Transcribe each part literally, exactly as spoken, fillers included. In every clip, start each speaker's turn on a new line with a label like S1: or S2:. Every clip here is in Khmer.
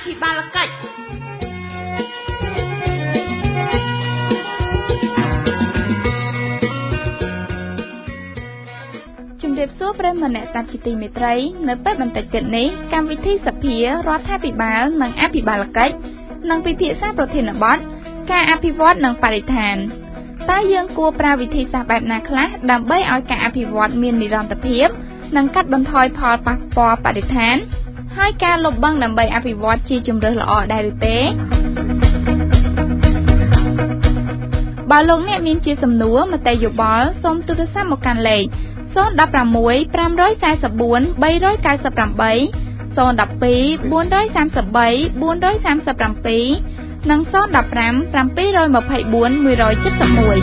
S1: ភិបាលកិច្ចជំរាបសួរប្រិយមិត្តអ្នកស្ដាប់ជាទីមេត្រីនៅពេលបន្តិចទៀតនេះកម្មវិធីសភារដ្ឋាភិបាលនិងអភិបាលកិច្ចនឹងពិភាក្សាប្រធានបទការអភិវឌ្ឍនិងបរិស្ថានតើយើងគួរប្រើវិធីសាស្ត្របែបណាខ្លះដើម្បីឲ្យការអភិវឌ្ឍមាននិរន្តរភាពនិងកាត់បន្ថយផលប៉ះពាល់បរិស្ថានហើយការលុបបង្ខំដើម្បីអភិវឌ្ឍជាជំរើសល្អដែរឬទេបើលោកអ្នកមានជាសំណួរមតិយោបល់សូមទូរស័ព្ទមកកាន់លេខศูนย์ หนึ่ง หก ห้า สาม สี่ 4 9 8 ศูนย์ หนึ่ง สอง สี่ สาม สี่ 4 3 7 និងศูนย์ หนึ่ง ห้า เจ็ด สอง หนึ่ง สอง สี่ หนึ่ง เจ็ด หนึ่ง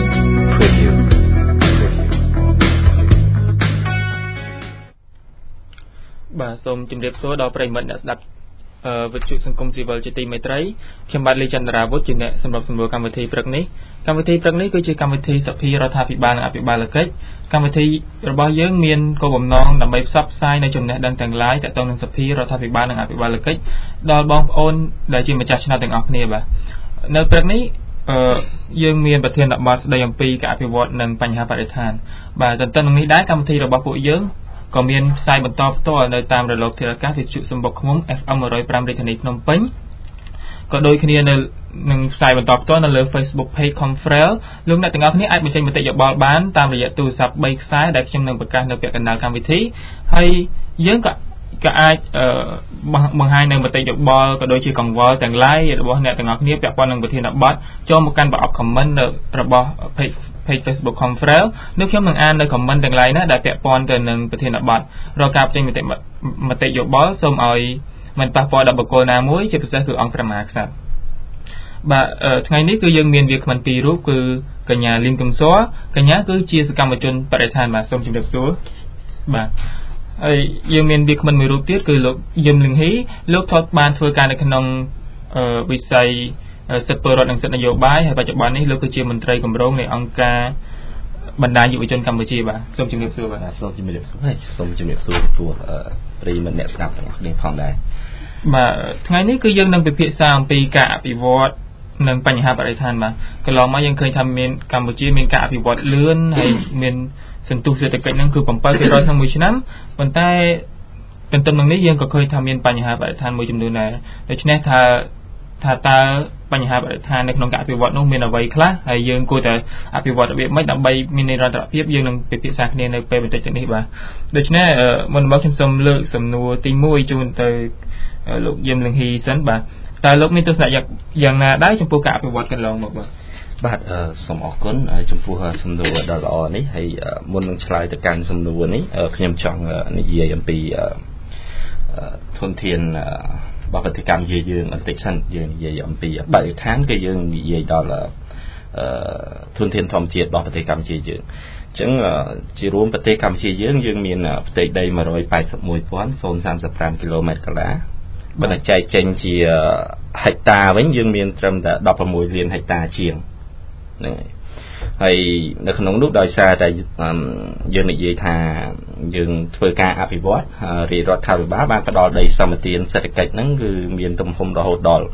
S2: បាទសូមជម្រាបសួរដល់ប្រិយមិត្តអ្នកស្ដាប់វិទ្យុសង្គមស៊ីវិលជាទីមេត្រីខ្ញុំបាទលីចន្ទរាវុធជាអ្នកសម្របសម្រួលកម្មវិធីព្រឹកនេះកម្មវិធីព្រឹកនេះគឺជាកម្មវិធីសភារដ្ឋាភិបាលនិងអភិបាលកិច្ចកម្មវិធីរបស់យើងមានគោលបំណងដើម្បីផ្សព្វផ្សាយនៅចំណេះដឹងទាំងឡាយទាក់ទងនឹងសភារដ្ឋាភិបាលនិងអភិបាលកិច្ចដល់បងប្អូនដែលជាម្ចាស់ឆ្នោតទាំងអស់គ្នាបាទនៅព្រឹកនេះអឺយើងមានប្រធានបទស្ដីអំពីការអភិវឌ្ឍនិងបញ្ហាបរិស្ថានបាទទន្ទឹមនឹងនេះដែរកម្មវិធីរបស់ពួកយើងក៏មានផ្សាយបន្តផ្ទាល់នៅតាមរលកធាតុអាកាសវិទ្យុសំបុកឃ្មុំ เอฟ เอ็ม หนึ่งศูนย์ห้า រាជធានីភ្នំពេញក៏ដូចគ្នានៅនឹងផ្សាយបន្តផ្ទាល់នៅលើ Facebook Page Confrel លោកអ្នកទាំងអស់គ្នាអាចបញ្ចេញមតិយោបល់បានតាមរយៈទូរស័ព្ទ3ខ្សែដែលខ្ញុំនឹងប្រកាសនៅពាក់កណ្ដាលកម្មវិធីហើយយើងក៏ក៏អាចបង្ហាញនៅមតិយោបល់ក៏ដូចជាកង្វល់ទាំងឡាយរបស់អ្នកទាំងអស់គ្នាពាក់ព័ន្ធនឹងប្រធានបទចូលមកកាន់ប្រអប់ comment របស់ Page Page Facebook Confrel នោះខ្ញុំនឹងអាននៅ comment ទាំងឡាយណាដែលពាក់ព័ន្ធទៅនឹងប្រធានបទរកការបញ្ចេញមតិមតិយោបល់សូមឲ្យមិនប៉ះពាល់ដល់បុគ្គលណាមួយជាពិសេសគឺអង្គព្រះមហាក្សត្របាទថ្ងៃនេះគឺយើងមានវាគ្មិនពីររូបគឺកញ្ញាលីនកឹមសរកញ្ញាគឺជាសកម្មជនបរិស្ថានបាទសូមជម្រាបសួរបាទហើយយើងមានវាគ្មិនមួយរូបទៀតគឺលោកយឹមលឹងហ៊ីលោកថតបានធ្វើការនៅក្នុងវិស័យសិទ្ធិពលរដ្ឋនិងសិទ្ធិនយោបាយហើយបច្ចុប្បន្ននេះលោកគឺជាមន្ត្រីគម្រោងនៃអង្គការបណ្ដាញយុវជនកម្ពុជាបាទសូមជម្រាបសួរបាទ
S3: សូមជម្រាបសួរហើយសូមជម្រាបសួរព្រោះប្រិយមិត្តអ្នកស្ដាប់ទាំងអស់គ្នាផងដែរ
S2: បាទថ្ងៃនេះគឺយើងនឹងពិភាក្សាអំពីការអភិវឌ្ឍនិងបញ្ហាបរិស្ថានបាទកន្លងមកយើងឃើញថាមានកម្ពុជាមានការអភិវឌ្ឍលឿនហើយមានសន្ទុះសេដ្ឋកិច្ចនឹងគឺ seven percent ក្នុងមួយឆ្នាំប៉ុន្តែទន្ទឹមនឹងនេះយើងក៏ឃើញថាមានបញ្ហាបរិស្ថានមួយចំនួនដែរដូច្នេះថាថាតើបញ្ហាបរិស្ថាននៅក្នុងការអភិវឌ្ឍនោះមានអ្វីខ្លះហើយយើងគួរតែអភិវឌ្ឍរបៀបម៉េចដើម្បីមាននិរន្តរភាពយើងនឹងពិភាក្សាគ្នានៅពេលបន្តិចទៀតនេះបាទដូច្នេះមុនមកខ្ញុំសូមលើកសំណួរទីoneជូនទៅលោកយឹមលឹងហ៊ីសិនបាទតើលោកមានទស្សនៈយ៉ាងណាដែរចំពោះការអភិវឌ្ឍកន្លងមកបាទ
S3: បាទសូមអរគុណចំពោះសំណួរដ៏ល្អនេះហើយមុននឹងឆ្លើយទៅកាន់សំណួរនេះខ្ញុំចង់និយាយអំពីធនធានបព្វជិកម្មយើងបន្តិចសិនយើងនិយាយអំពីបរិស្ថានគឺយើងនិយាយដល់ធនធានធម្មជាតិរបស់ប្រទេសកម្ពុជាយើងអញ្ចឹងជារួមប្រទេសកម្ពុជាយើងយើងមានផ្ទៃដី one hundred eighty-one thousand thirty-five គីឡូម៉ែត្រកន្លះបើតែចែកចេញជាហិកតាវិញយើងមានត្រឹមតែsixteenលានហិកតាជាងហ្នឹងហើយនៅក្នុងនោះដោយសារតែយើងនិយាយថាយើងធ្វើការអភិវឌ្ឍរាជរដ្ឋាភិបាលបានផ្ដល់ដីសម្បត្តិសេដ្ឋកិច្ចហ្នឹងគឺមានទំហំរហូតដល់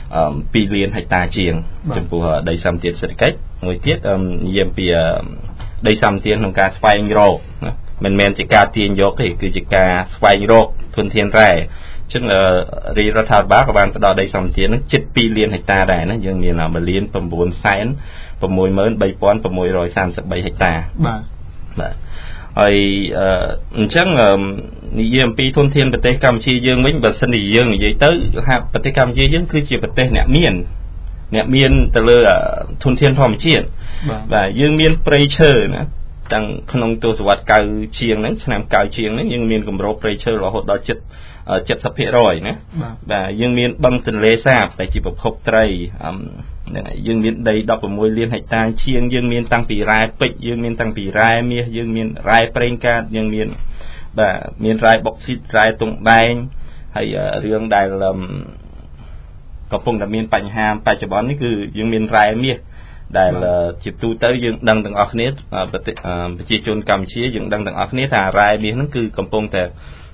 S3: twoលានហិកតាជាងចំពោះដីសម្បត្តិសេដ្ឋកិច្ចមួយទៀតនិយាយពីដីសម្បត្តិក្នុងការស្វែងរកមិនមែនជាការទាញយកទេគឺជាការស្វែងរកធនធានរ៉ែចឹងរាជរដ្ឋាភិបាលក៏បានផ្ដល់ដីសម្បត្តិនឹងជិតtwoលានហិកតាដែរណាយើងមានoneលានnineសែនsixម៉ឺនthreeพันsixร้อยสามสิบสามហិកតា
S2: បាទ
S3: បាទហើយអញ្ចឹងនិយាយអំពីធនធានប្រទេសកម្ពុជាយើងវិញបើសិនជាយើងនិយាយទៅហាក់ប្រទេសកម្ពុជាយើងគឺជាប្រទេសអ្នកមានអ្នកមានទៅលើធនធានធម្មជាតិបាទយើងមានព្រៃឈើណាតាំងក្នុងទសវត្សរ៍ninetyជាងហ្នឹងឆ្នាំninetyជាងហ្នឹងយើងមានគម្របព្រៃឈើរហូតដល់seventy percent ណាបាទយើងមានបឹងទន្លេសាបដែលជាប្រភពត្រីហ្នឹងហើយយើងមានដីsixteenលានហិកតាជាងយើងមានតាំងពីរ៉ែពេជ្រយើងមានតាំងពីរ៉ែមាសយើងមានរ៉ែប្រេងកាតយើងមានបាទមានរ៉ែបុកស៊ីតរ៉ែតុងដែងហើយរឿងដែលកំពុងតែមានបញ្ហាបច្ចុប្បន្ននេះគឺយើងមានរ៉ែមាសដែលជាទូទៅយើងដឹងទាំងអស់គ្នាប្រជាជនកម្ពុជាយើងដឹងទាំងអស់គ្នាថារ៉ែមាសហ្នឹងគឺកំពុងតែ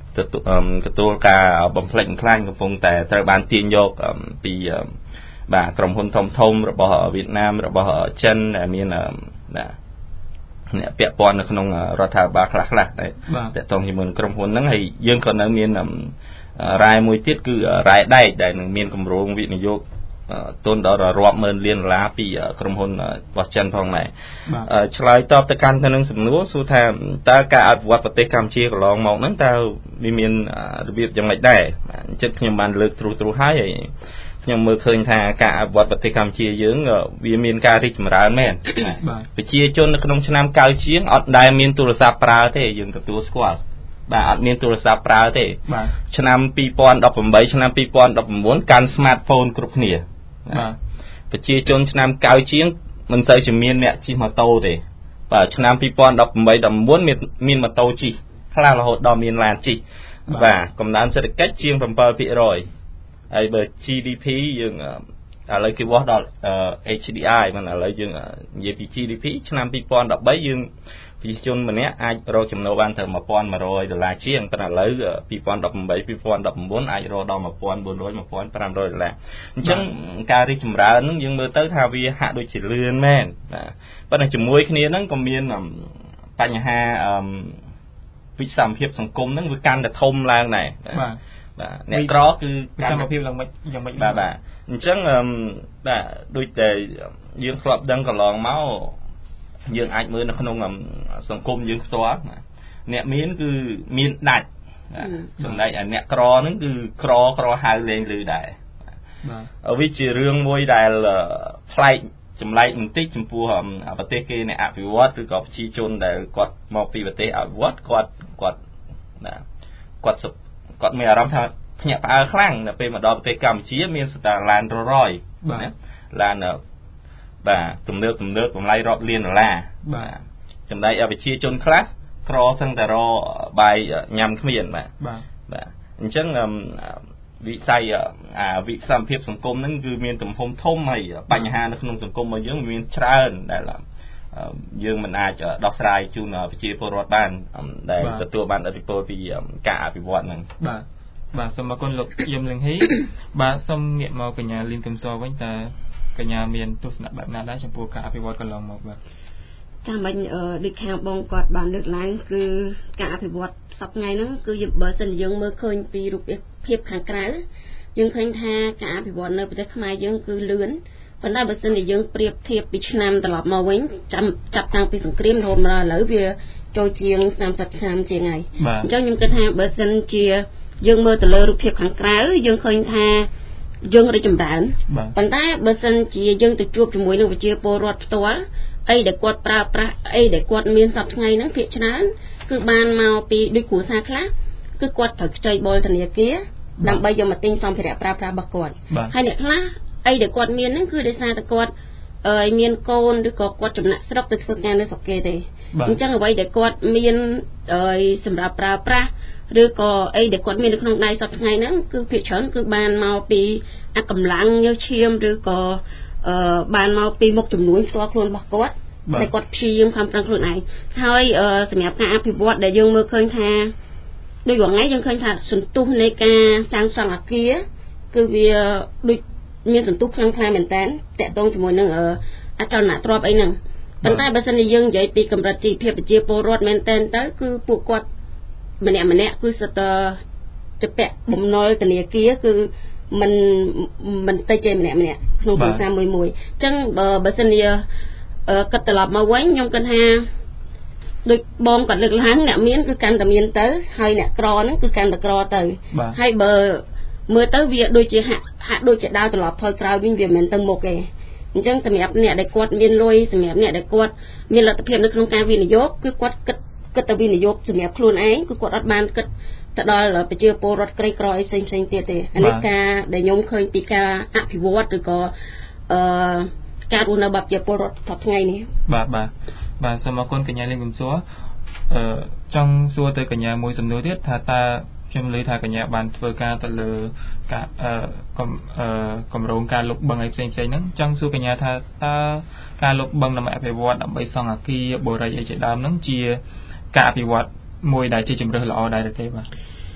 S3: ទទួលការបំផ្លិចបំផ្លាញកំពុងតែត្រូវបានទាញយកពីបាទក្រុមហ៊ុនធំធំរបស់វៀតណាមរបស់ចិនដែលមានបាទអ្នកពាក់ព័ន្ធនៅក្នុងរដ្ឋាភិបាលខ្លះខ្លះតែតកតងជាមួយក្រុមហ៊ុនហ្នឹងហើយយើងក៏នៅមានរ៉ែមួយទៀតគឺរ៉ែដែកដែលនឹងមានគម្រោងវិនិយោគទុនដល់រាប់ម៉ឺនលានដុល្លារពីក្រុមហ៊ុនរបស់ចិនផងដែរឆ្លើយតបទៅកាន់ទៅនឹងសំណួរសួរថាតើការអភិវឌ្ឍប្រទេសកម្ពុជាកន្លងមកហ្នឹងតើវាមានរបៀបយ៉ាងម៉េចដែរអញ្ចឹងខ្ញុំបានលើកទ្រុសទ្រុសហើយខ្ញុំមើលឃើញថាការអភិវឌ្ឍប្រទេសកម្ពុជាយើងវាមានការរីកចម្រើនមែនប្រជាជននៅក្នុងឆ្នាំកៅជាងអត់ដែលមានទូរស័ព្ទប្រើទេយើងទទួលស្គាល់បាទអត់មានទូរស័ព្ទប្រើទេឆ្នាំពីរពាន់ដប់ប្រាំបីឆ្នាំពីរពាន់ដប់ប្រាំបួនកាន់ smartphone គ្រប់គ្នាបាទប្រជាជនឆ្នាំកៅជាងមិនសូវជាមានអ្នកជិះម៉ូតូទេបាទឆ្នាំពីរពាន់ដប់ប្រាំបីដប់ប្រាំបួនមានមានម៉ូតូជិះខ្លះរហូតដល់មានឡានជិះបាទកំណើនសេដ្ឋកិច្ចជាង seven percent ហើយបើ G D P យើងឥឡូវគេវាស់ដល់ H D I មិនឥឡូវយើងនិយាយពី G D P ឆ្នាំពីរពាន់ដប់បីយើងប្រជាជនម្នាក់អាចរកចំណូលបានត្រឹមone thousand one hundredដុល្លារជាងប៉ុន្តែឥឡូវពីរពាន់ដប់ប្រាំបី ពីរពាន់ដប់ប្រាំបួនអាចរកដល់one thousand four hundred one thousand five hundredដុល្លារអញ្ចឹងការរីកចម្រើនហ្នឹងយើងមើលទៅថាវាហាក់ដូចជាលឿនមែនបាទប៉ុន្តែជាមួយគ្នាហ្នឹងក៏មានបញ្ហាវិសមភាពសង្គមហ្នឹងវាកាន់តែធំឡើងដែរបាទបាទអ្នកក្រគឺកម្មភាពឡើងមិនយ៉ាងម៉េចបាទបាទអញ្ចឹងបាទដូចតែយើងធ្លាប់ដឹងកន្លងមកយើងអាចមើលនៅក្នុងសង្គមយើងផ្ទាល់អ្នកមានគឺមានដាច់ចំណែកឯអ្នកក្រហ្នឹងគឺក្រក្រហៅលេងលឺដែរបាទវាជារឿងមួយដែលប្លែកចម្លែកបន្តិចចំពោះប្រទេសគេអ្នកអភិវឌ្ឍឬក៏ប្រជាជនដែលគាត់មកពីប្រទេសអភិវឌ្ឍគាត់គាត់ណាគាត់គាត់មានអារម្មណ៍ថាភ្ញាក់ផ្អើលខ្លាំងដល់ពេលមកដល់ប្រទេសកម្ពុជាមានស្តាឡានររយណាឡានបាទទំនើបទំនើបតម្លៃរាប់លានដុល្លារបាទចំណែកប្រជាជនខ្លះក្រសឹងតែរបាយញ៉ាំគ្មានបាទបាទអញ្ចឹងវិស័យអាវិសមភាពសង្គមហ្នឹងគឺមានទំហំធំហើយបញ្ហានៅក្នុងសង្គមរបស់យើងមានច្រើនដែលយើងមិនអាចដោះស្រាយជូនប្រជាពលរដ្ឋបានដែលទទួលបានឥទ្ធិពលពីការអភិវឌ្ឍហ្នឹង
S2: បាទបាទសូមអរគុណលោកយឹមលឹងហ៊ីបាទសូមងាកមកកញ្ញាលីនកំសរវិញតើកញ្ញាមានទស្សនៈបែបណាដែរចំពោះការអភិវឌ្ឍកន្លងមកបាទ
S4: តាមវិញដូចខាងបងគាត់បានលើកឡើងគឺការអភិវឌ្ឍសប្តាហ៍ថ្ងៃហ្នឹងគឺបើសិនយើងមើលឃើញពីរូបភាពខាងក្រៅយើងឃើញថាការអភិវឌ្ឍនៅប្រទេសខ្មែរយើងគឺលឿនប៉ុន្តែបើសិនជាយើងប្រៀបធៀបពីឆ្នាំត្រឡប់មកវិញចាំចាប់តាំងពីសង្គ្រាមរហូតមកដល់ឥឡូវវាចូលជាងសាមសិបឆ្នាំជាងហើយអញ្ចឹងខ្ញុំគិតថាបើសិនជាយើងមើលទៅលើរូបភាពខាងក្រៅយើងឃើញថាយើងរីកចម្រើនប៉ុន្តែបើសិនជាយើងទៅជួបជាមួយនឹងប្រជាពលរដ្ឋផ្ទាល់អីដែលគាត់ប្រើប្រាស់អីដែលគាត់មានសពថ្ងៃហ្នឹងភាគច្រើនគឺបានមកពីដូចគ្រួសារខ្លះគឺគាត់ត្រូវខ្ចីបុលធនាគារដើម្បីយកមកទិញសម្ភារៈប្រើប្រាស់របស់គាត់ហើយអ្នកខ្លះអីដែលគាត់មានហ្នឹងគឺដោយសារតែគាត់អឺមានកូនឬក៏គាត់ចំណាក់ស្រុកទៅធ្វើការនៅស្រុកគេទេអញ្ចឹងអ្វីដែលគាត់មានអឺសម្រាប់ប្រើប្រាស់ឬក៏អីដែលគាត់មាននៅក្នុងដៃសពថ្ងៃហ្នឹងគឺភាគច្រើនគឺបានមកពីអាកម្លាំងញើសឈាមឬក៏អឺបានមកពីមុខចំនួនផ្ទាល់ខ្លួនរបស់គាត់តែគាត់ព្យាយាមខំប្រឹងខ្លួនឯងហើយសម្រាប់ការអភិវឌ្ឍដែលយើងមើលឃើញថាដូចរាល់ថ្ងៃយើងឃើញថាសន្ទុះនៃការសាងសង់អគារគឺវាដូចមានសន្ទុះខ្លាំងខ្លាមែនតើតកតងជាមួយនឹងអចលនទ្រព្យអីហ្នឹងប៉ុន្តែបើសិនជាយើងនិយាយពីកម្រិតជីវភាពប្រជាពលរដ្ឋមែនតើទៅគឺពួកគាត់ម្នាក់ម្នាក់គឺសិតទៅពាក់បំណុលធនាគារគឺមិនមិនតិចទេម្នាក់ម្នាក់ក្នុងគ្រួសារមួយមួយអញ្ចឹងបើបើសិនជាគិតត្រឡប់មកវិញខ្ញុំគិតថាដូចបងគាត់លើកឡើងអ្នកមានគឺកាន់តែមានទៅហើយអ្នកក្រហ្នឹងគឺកាន់តែក្រទៅហើយបើមើលទៅវាដូចជាហាក់ហាក់ដូចជាដើរត្រឡប់ថយក្រោយវិញវាមិនមែនទៅមុខទេអញ្ចឹងសម្រាប់អ្នកដែលគាត់មានលុយសម្រាប់អ្នកដែលគាត់មានលទ្ធភាពនៅក្នុងការវិនិយោគគឺគាត់គិតគិតទៅវិនិយោគសម្រាប់ខ្លួនឯងគឺគាត់អត់បានគិតទៅដល់ប្រជាពលរដ្ឋក្រីក្រអីផ្សេងផ្សេងទៀតទេអានេះការដែលខ្ញុំឃើញពីការអភិវឌ្ឍឬក៏អឺការរស់នៅបែបជាពលរដ្ឋសប្តាហ៍ថ្ងៃនេះ
S2: បាទបាទបាទសូមអរគុណកញ្ញាលីងកំសួរអឺចង់សួរទៅកញ្ញាមួយសំណួរទៀតថាតើខ្ញុំលើថាកញ្ញាបានធ្វើការទៅលើការអឺកម្រងការលុបបឹងអីផ្សេងផ្សេងហ្នឹងចង់សួរកញ្ញាថាតើការលុបបឹងដើម្បីអភិវឌ្ឍដើម្បីសង់អគារបូរីអីជាដើមហ្នឹងជាការអភិវឌ្ឍមួយដែលជាជំរើសល្អដែរទេបាទ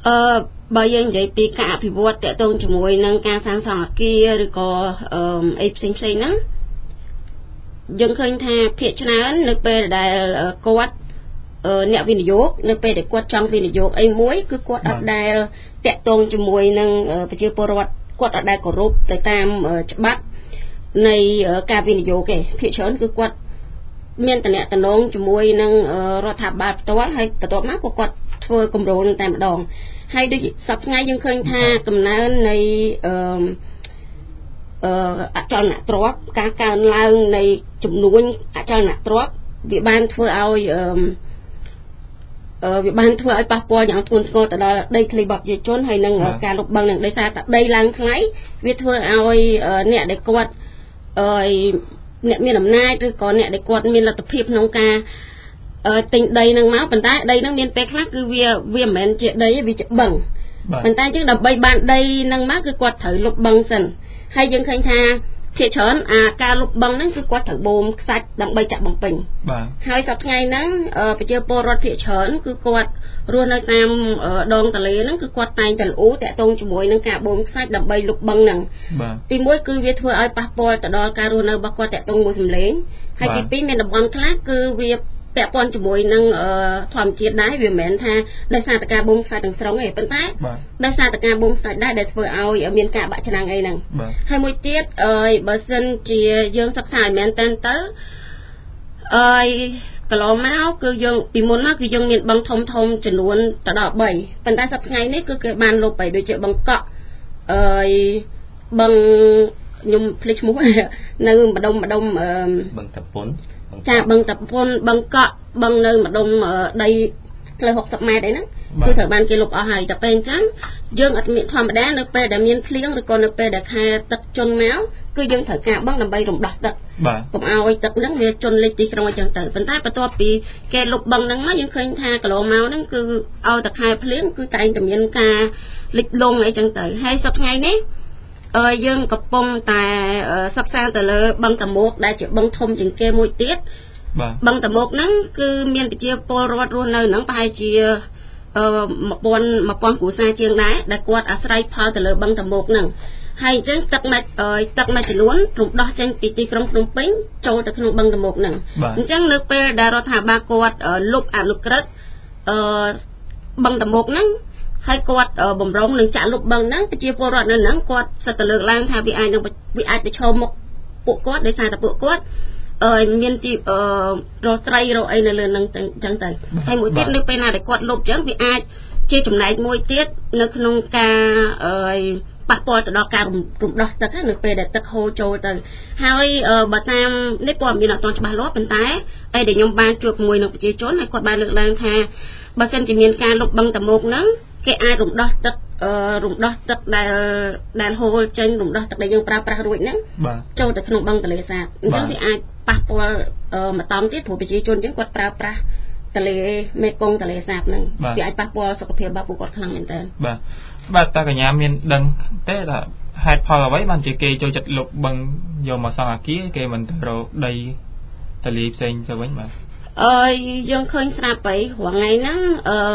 S4: អឺបើយើងនិយាយពីការអភិវឌ្ឍតកតងជាមួយនឹងការសាងសង់អគារឬក៏អឺអីផ្សេងផ្សេងហ្នឹងយើងឃើញថាភាគច្រើននៅពេលដែលគាត់អ្នកវិនិយោគនៅពេលដែលគាត់ចង់វិនិយោគអីមួយគឺគាត់អត់ដែលតកតងជាមួយនឹងប្រជាពលរដ្ឋគាត់អត់ដែលគោរពទៅតាមច្បាប់នៃការវិនិយោគទេភាគច្រើនគឺគាត់មានតំណែងតំណងជាមួយនឹងរដ្ឋាភិបាលផ្ទាល់ហើយបន្ទាប់មកក៏គាត់ធ្វើគម្រោងនឹងតែម្ដងហើយដូចសប្តាហ៍ថ្ងៃយើងឃើញថាកំណើននៃអឺអឺអចលនទ្រព្យការកើនឡើងនៃចំនួនអចលនទ្រព្យវាបានធ្វើឲ្យអឺអឺវាបានធ្វើឲ្យប៉ះពាល់យ៉ាងធ្ងន់ធ្ងរទៅដល់ដីធ្លីរបស់ប្រជាជនហើយនឹងការលុបបង្ខំនឹងដោយសារតែដីឡើងថ្លៃវាធ្វើឲ្យអ្នកដែលគាត់អឺអ្នកមានអំណាចឬក៏អ្នកដែលគាត់មានលទ្ធភាពក្នុងការទិញដីនឹងមកប៉ុន្តែដីនឹងមានពេលខ្លះគឺវាវាមិនមែនជាដីទេវាជាបឹងប៉ុន្តែអញ្ចឹងដើម្បីបានដីនឹងមកគឺគាត់ត្រូវលុបបឹងសិនហើយយើងឃើញថាភាគច្រើនអាការលុបបឹងហ្នឹងគឺគាត់ត្រូវបូមខ្សាច់ដើម្បីចាក់បំពេញបាទហើយសប្តាហ៍ថ្ងៃហ្នឹងប្រជាពលរដ្ឋភាគច្រើនគឺគាត់រស់នៅតាមដងទន្លេហ្នឹងគឺគាត់តែងតែលូតាក់ទងជាមួយនឹងការបូមខ្សាច់ដើម្បីលុបបឹងហ្នឹងបាទទីមួយគឺវាធ្វើឲ្យប៉ះពាល់ទៅដល់ការរស់នៅរបស់គាត់តាក់ទងមួយសម្លេងហើយទីពីរមានតំបន់ខ្លះគឺវាពាក់ព័ន្ធជាមួយនឹងធម្មជាតិដែរវាមិនមែនថាដោយសារតែការបូមខ្សាច់ទាំងស្រុងទេប៉ុន្តែដោយសារតែការបូមខ្សាច់ដែរដែលធ្វើឲ្យមានការបាក់ឆ្នាំងអីហ្នឹងហើយមួយទៀតអើយបើសិនជាយើងសិក្សាឲ្យមែនតើទៅអើយកន្លងមកគឺយើងពីមុនមកគឺយើងមានបឹងធំធំចំនួនទៅដល់បីប៉ុន្តែសប្តាហ៍ថ្ងៃនេះគឺគេបានលុបไปដូចជាបឹងកក់អើយបឹងខ្ញុំភ្លេចឈ្មោះនៅម្ដុំម្ដុំ
S3: បឹងតពុន
S4: ចាបឹងតពុនបឹងកក់បឹងនៅម្ដុំដីផ្លូវហុកសិបម៉ែត្រអីហ្នឹងគឺត្រូវបានគេលុបអស់ហើយតែពេលអញ្ចឹងយើងអត់មានធម្មតានៅពេលដែលមានភ្លៀងឬក៏នៅពេលដែលខែទឹកជន់មកគឺយើងត្រូវការបឹងដើម្បីរំដោះទឹកកុំឲ្យទឹកហ្នឹងវាជន់លិចទីក្រុងអញ្ចឹងទៅប៉ុន្តែបន្ទាប់ពីគេលុបបឹងហ្នឹងមកយើងឃើញថាកន្លងមកហ្នឹងគឺឲ្យតែខែភ្លៀងគឺតែងតែមានការលិចលង់អីចឹងទៅហើយសប្តាហ៍ថ្ងៃនេះអឺយើងកំពុងតែសិក្សាទៅលើបឹងតមោកដែលជាបឹងធំជាងគេមួយទៀតបាទបឹងតមោកហ្នឹងគឺមានប្រជាពលរដ្ឋរស់នៅហ្នឹងប្រហែលជាអឺ1000 1000គ្រួសារជាងដែរដែលគាត់អាស្រ័យផលទៅលើបឹងតមោកហ្នឹងហើយអញ្ចឹងទឹកមួយទឹកមួយចំនួនរំដោះចេញពីទីក្រុងភ្នំពេញចូលទៅក្នុងបឹងតមោកហ្នឹងអញ្ចឹងនៅពេលដែលរដ្ឋាភិបាលគាត់លុបអនុក្រឹត្យអឺបឹងតមោកហ្នឹងហើយគាត់បំរុងនឹងចាក់លុបបឹងហ្នឹងប្រជាពលរដ្ឋនៅហ្នឹងគាត់សិតទៅលើកឡើងថាវាអាចនឹងវាអាចប្រឈមមុខពួកគាត់ដោយសារតែពួកគាត់អឺមានទីអឺរកត្រីរកអីនៅលើហ្នឹងអញ្ចឹងទៅហើយមួយទៀតនៅពេលណាដែលគាត់លុបអញ្ចឹងវាអាចជាចំណែកមួយទៀតនៅក្នុងការអឺប៉ះពាល់ទៅដល់ការរំដោះទឹកនៅពេលដែលទឹកហូរចូលទៅហើយបើតាមនេះព័ត៌មានអត់ទាន់ច្បាស់លាស់ប៉ុន្តែអីដែលខ្ញុំបានជួបជាមួយនឹងប្រជាជនហើយគាត់បានលើកឡើងថាបើសិនជាមានការលុបបឹងតមោកហ្នឹងគេអាចរំដោះទឹកអឺរំដោះទឹកដែលដែលហូរចេញរំដោះទឹកដែលយើងប្រើប្រាស់រួចហ្នឹងចូលទៅក្នុងបឹងទន្លេសាបអញ្ចឹងវាអាចប៉ះពាល់មកតំទៀតព្រោះប្រជាជនអញ្ចឹងគាត់ប្រើប្រាស់ទន្លេមេគង្គទន្លេសាបហ្នឹងវាអាចប៉ះពាល់សុខភាពរបស់ពួកគាត់ខ្លាំងមែនតើ
S2: បាទបាទតាកញ្ញាមានដឹងទេថាហេតុផលអ្វីបានជាគេចូលចិត្តលុបបឹងយកមកសង់អគារគេមិនទៅរកដីទន្លេផ្សេងទៅវិញបាទ
S4: អឺយើងឃើញស្រាប់ហើយរាល់ថ្ងៃហ្នឹងអឺ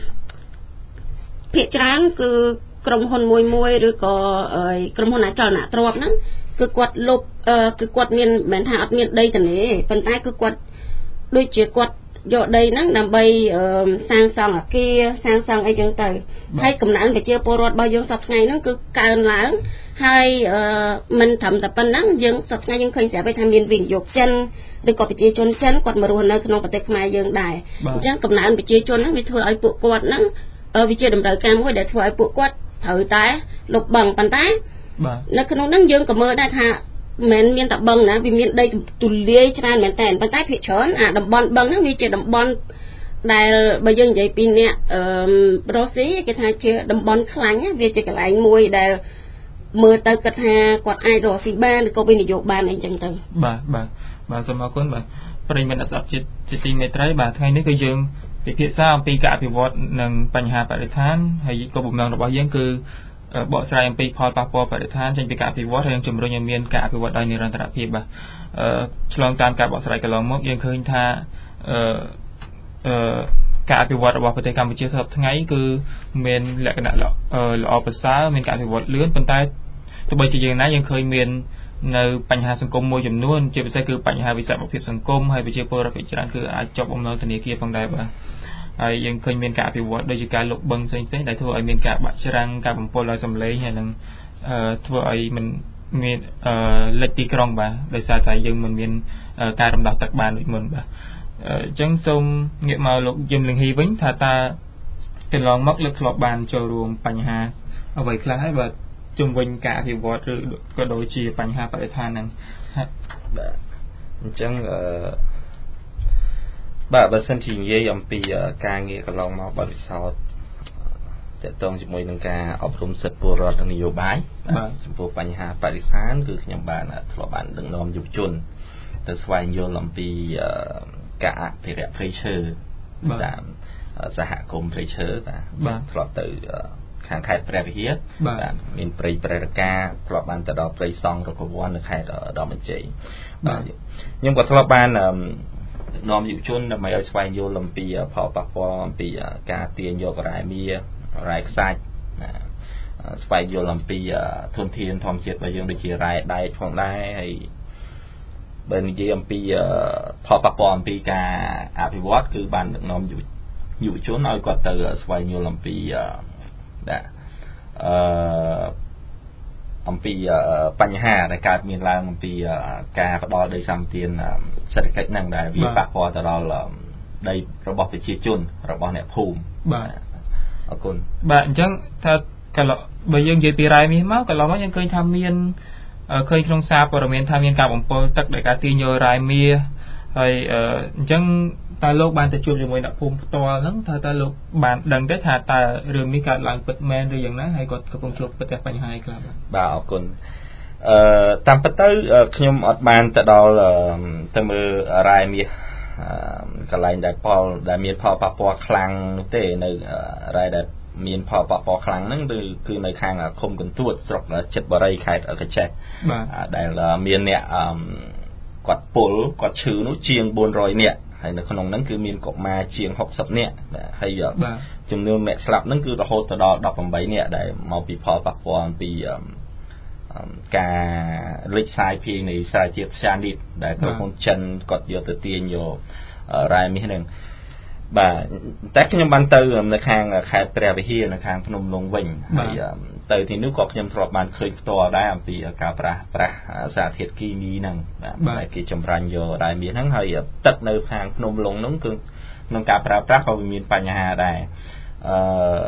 S4: ភាគច្រើនគឺក្រុមហ៊ុនមួយមួយឬក៏ក្រុមហ៊ុនអចលនទ្រព្យហ្នឹងគឺគាត់លុបគឺគាត់មានមិនមែនថាអត់មានដីទន្លេទេប៉ុន្តែគឺគាត់ដូចជាគាត់យកដីហ្នឹងដើម្បីសាងសង់អគារសាងសង់អីចឹងទៅហើយកំណើនប្រជាពលរដ្ឋរបស់យើងសប្តាហ៍ថ្ងៃហ្នឹងគឺកើនឡើងហើយមិនត្រឹមតែប៉ុណ្ណឹងយើងសប្តាហ៍ថ្ងៃយើងឃើញស្រាប់ថាមានវិនិយោគចិនឬក៏ប្រជាជនចិនគាត់មករស់នៅក្នុងប្រទេសខ្មែរយើងដែរអញ្ចឹងកំណើនប្រជាជនហ្នឹងវាធ្វើឲ្យពួកគាត់ហ្នឹងវាជាតម្រូវការមួយដែលធ្វើឲ្យពួកគាត់ត្រូវតែលុបបឹងប៉ុន្តែនៅក្នុងហ្នឹងយើងក៏មើលដែរថាមិនមានតែបឹងណាវាមានដីទូលាយច្រើនមែនតើប៉ុន្តែភាគច្រើនអាតំបន់បឹងហ្នឹងវាជាតំបន់ដែលបើយើងនិយាយពីអ្នកអឺរ៉ូស៊ីគេថាជាតំបន់ខ្លាញ់វាជាកន្លែងមួយដែលមើលទៅគិតថាគាត់អាចរកស៊ីបានឬក៏វិនិយោគបានអីចឹងទៅ
S2: បាទបាទបាទសូមអរគុណបាទប្រិយមិត្តស្ដាប់ជាទីមេត្រីបាទថ្ងៃនេះគឺយើងពិភាក្សាអំពីការអភិវឌ្ឍនិងបញ្ហាបរិស្ថានហើយគោលបំណងរបស់យើងគឺបកស្រាយអំពីផលប៉ះពាល់បរិស្ថានចេញពីការអភិវឌ្ឍហើយជំរុញឲ្យមានការអភិវឌ្ឍដោយនិរន្តរភាពបាទឆ្លងតាមការបកស្រាយកន្លងមកយើងឃើញថាអឺការអភិវឌ្ឍរបស់ប្រទេសកម្ពុជាសប្តាហ៍ថ្ងៃគឺមានលក្ខណៈល្អប្រសើរមានការអភិវឌ្ឍលឿនប៉ុន្តែទោះបីជាយ៉ាងណាយើងឃើញមាននៅបញ្ហាសង្គមមួយចំនួនជាពិសេសគឺបញ្ហាវិសមភាពសង្គមហើយប្រជាពលរដ្ឋភាគច្រើនគឺអាចជាប់បំណុលធនាគារផងដែរបាទហើយយើងឃើញមានការអភិវឌ្ឍដូចជាការលុបបឹងផ្សេងៗដែលធ្វើឲ្យមានការបាក់ច្រាំងការបំពុលដោយសម្លេងហើយនឹងធ្វើឲ្យមិនមានលិចទីក្រុងបាទដោយសារតែយើងមិនមានការរំដោះទឹកបានដូចមុនបាទអញ្ចឹងសូមងាកមកលោកយឹមលឹងហ៊ីវិញថាតើកន្លងមកលោកធ្លាប់បានចូលរួមបញ្ហាអ្វីខ្លះហើយបាទជុំវិញការអភិវឌ្ឍឬក៏ដូចជាបញ្ហាបរិស្ថានហ្នឹង
S3: បាទអញ្ចឹងអឺបាទបើសិនជានិយាយអំពីការងារកន្លងមកបរិសោតតកតងជាមួយនឹងការអប់រំសិទ្ធិពលរដ្ឋនយោបាយបាទចំពោះបញ្ហាបរិស្ថានគឺខ្ញុំបានធ្លាប់បានដឹកនាំយុវជនទៅស្វែងយល់អំពីការអភិរក្សព្រៃឈើតាមសហគមន៍ព្រៃឈើបាទធ្លាប់ទៅខាងខេត្តព្រះវិហារបាទមានព្រៃព្រៃរកាធ្លាប់បានទៅដល់ព្រៃសង់រុក្ខវ័ននៅខេត្តឧត្តរមានជ័យបាទខ្ញុំក៏ធ្លាប់បាននាំយុវជនដើម្បីឲ្យស្វែងយល់អំពីផលប៉ះពាល់អំពីការទាញយករ៉ែមារ៉ែខ្សាច់ស្វែងយល់អំពីធនធានធម្មជាតិរបស់យើងដូចជារ៉ែដែកផងដែរហើយបើនិយាយអំពីផលប៉ះពាល់អំពីការអភិវឌ្ឍគឺបានដឹកនាំយុវជនឲ្យគាត់ទៅស្វែងយល់អំពីបាទអឺអំពីបញ្ហាដែលកើតមានឡើងអំពីការផ្ដល់ដីសម្បត្តិសេដ្ឋកិច្ចហ្នឹងដែលវាប៉ះពាល់ទៅដល់ដីរបស់ប្រជាជនរបស់អ្នកភូមិ
S2: បាទ
S3: អរគុណ
S2: បាទអញ្ចឹងថាកន្លងបើយើងនិយាយពីរ៉ែមាសមកកន្លងមកយើងឃើញថាមានឃើញក្នុងសារព័ត៌មានថាមានការបំពុលទឹកដោយការទាញយករ៉ែមាសហើយអញ្ចឹងតើលោកបានទៅជួបជាមួយអ្នកភូមិផ្ទាល់ហ្នឹងថាតើលោកបានដឹងទេថាតើរឿងនេះកើតឡើងពិតមែនឬយ៉ាងណាហើយគាត់កំពុងជួបប្រទះបញ្ហាអីខ្លះបាទ
S3: បាទអរគុណអឺតាមពិតទៅខ្ញុំអត់បានទៅដល់ទៅមើលរ៉ែមាសកន្លែងដែលផលដែលមានផលប៉ះពាល់ខ្លាំងនោះទេនៅរ៉ែដែលមានផលប៉ះពាល់ខ្លាំងហ្នឹងគឺគឺនៅខាងឃុំកន្ទួតស្រុកចិត្តបរិយខេត្តកញ្ចេះដែលមានអ្នកគាត់ពលគាត់ឈឺនោះជាងបួនរយនាក់ហើយនៅក្នុងហ្នឹងគឺមានកុមារជាងហុកសិបនាក់ហើយចំនួនអ្នកស្លាប់ហ្នឹងគឺរហូតទៅដល់ដប់ប្រាំបីនាក់ដែលមកពីផលប៉ះពាល់អំពីការលេចសាយភាយនៃសារជាតិស្យានីតដែលក្រុមហ៊ុនចិនគាត់យកទៅទាញយករ៉ែមាសហ្នឹងបាទតែខ្ញុំបានទៅនៅខាងខេត្តព្រះវិហារនៅខាងភ្នំលងវិញហើយទៅទីនោះក៏ខ្ញុំធ្លាប់បានឃើញផ្ទាល់ដែរអំពីការប្រាស់ប្រាស់សារធាតុគីមីហ្នឹងបាទគេចម្រាញ់យករ៉ែមាសហ្នឹងហើយទឹកនៅខាងភ្នំលងហ្នឹងគឺក្នុងការប្រើប្រាស់ក៏មានបញ្ហាដែរអឺ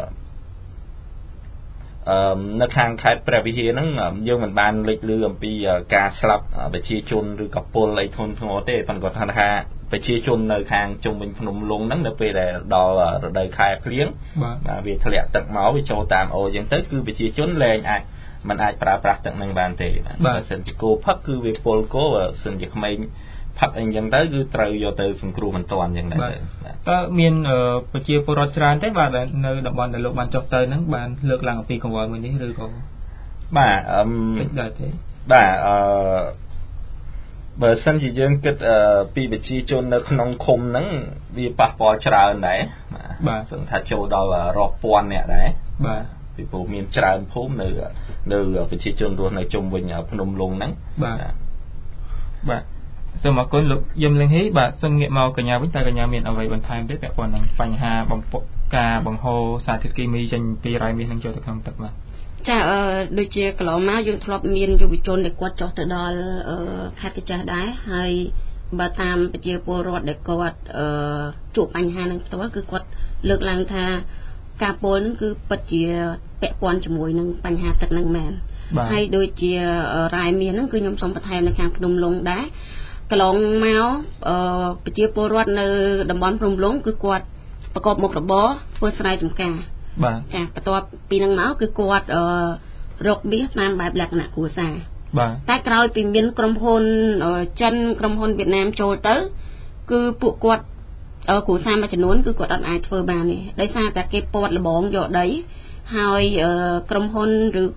S3: អឺនៅខាងខេត្តព្រះវិហារហ្នឹងយើងមិនបានលេចលឺអំពីការស្លាប់ប្រជាជនឬក៏ពលអីធនធ្ងរទេប៉ុន្តែគាត់ថាប្រជាជននៅខាងជុំវិញភ្នំលងហ្នឹងនៅពេលដែលដល់រដូវខែភ្លៀងបាទវាធ្លាក់ទឹកមកវាចូលតាមអូរអញ្ចឹងទៅគឺប្រជាជនលែងអាចមិនអាចប្រើប្រាស់ទឹកហ្នឹងបានទេបើសិនជាគោផឹកគឺវាពលគោបើសិនជាក្មេងផឹកអីអញ្ចឹងទៅគឺត្រូវយកទៅសង្គ្រោះមិនទាន់អញ្ចឹងដែរ
S2: តើមានប្រជាពលរដ្ឋច្រើនទេបាទនៅតំបន់ដែលលោកបានចុះទៅហ្នឹងបានលើកឡើងអំពីកង្វល់មួយនេះឬក៏
S3: បាទអឺ
S2: ដែរទេ
S3: បាទអឺបើសិនជាយើងគិតពីប្រជាជននៅក្នុងឃុំហ្នឹងវាប៉ះពាល់ច្រើនដែរ
S2: បាទ
S3: សឹងថាចូលដល់រាប់ពាន់អ្នកដែរ
S2: បាទ
S3: ពីព្រោះមានច្រើនភូមិនៅនៅប្រជាជនរស់នៅជុំវិញភ្នំលងហ្នឹង
S2: បាទបាទសូមអរគុណលោកយឹមលឹងហ៊ីបាទសូមងាកមកកញ្ញាវិញតើកញ្ញាមានអ្វីបន្ថែមទេពាក់ព័ន្ធនឹងបញ្ហាបំពុលការបង្ហូរសារធាតុគីមីចេញពីរ៉ែមាសនឹងចូលទៅក្នុងទឹកបាទ
S4: ចាអឺដូចជាកន្លងមកយើងធ្លាប់មានយុវជនដែលគាត់ចុះទៅដល់ខេត្តកញ្ចេះដែរហើយបើតាមប្រជាពលរដ្ឋដែលគាត់អឺជួបបញ្ហានឹងផ្ទាល់គឺគាត់លើកឡើងថាការពលនឹងគឺពិតជាពាក់ព័ន្ធជាមួយនឹងបញ្ហាទឹកនឹងមែនហើយដូចជារ៉ែមាសហ្នឹងគឺខ្ញុំសូមបន្ថែមនៅខាងភ្នំលងដែរកន្លងមកអឺប្រជាពលរដ្ឋនៅតំបន់ភ្នំលងគឺគាត់ប្រកបមុខរបរធ្វើស្រែចម្ការ
S2: បាទ
S4: ចាបន្ទាប់ពីនឹងមកគឺគាត់អឺរកមាសតាមបែបលក្ខណៈគ្រួសារ
S2: បាទ
S4: តែក្រោយពីមានក្រុមហ៊ុនចិនក្រុមហ៊ុនវៀតណាមចូលទៅគឺពួកគាត់គ្រួសារមួយចំនួនគឺគាត់អត់អាចធ្វើបានទេដោយសារតែគេពាត់លបងយកដីហើយក្រុមហ៊ុនឬ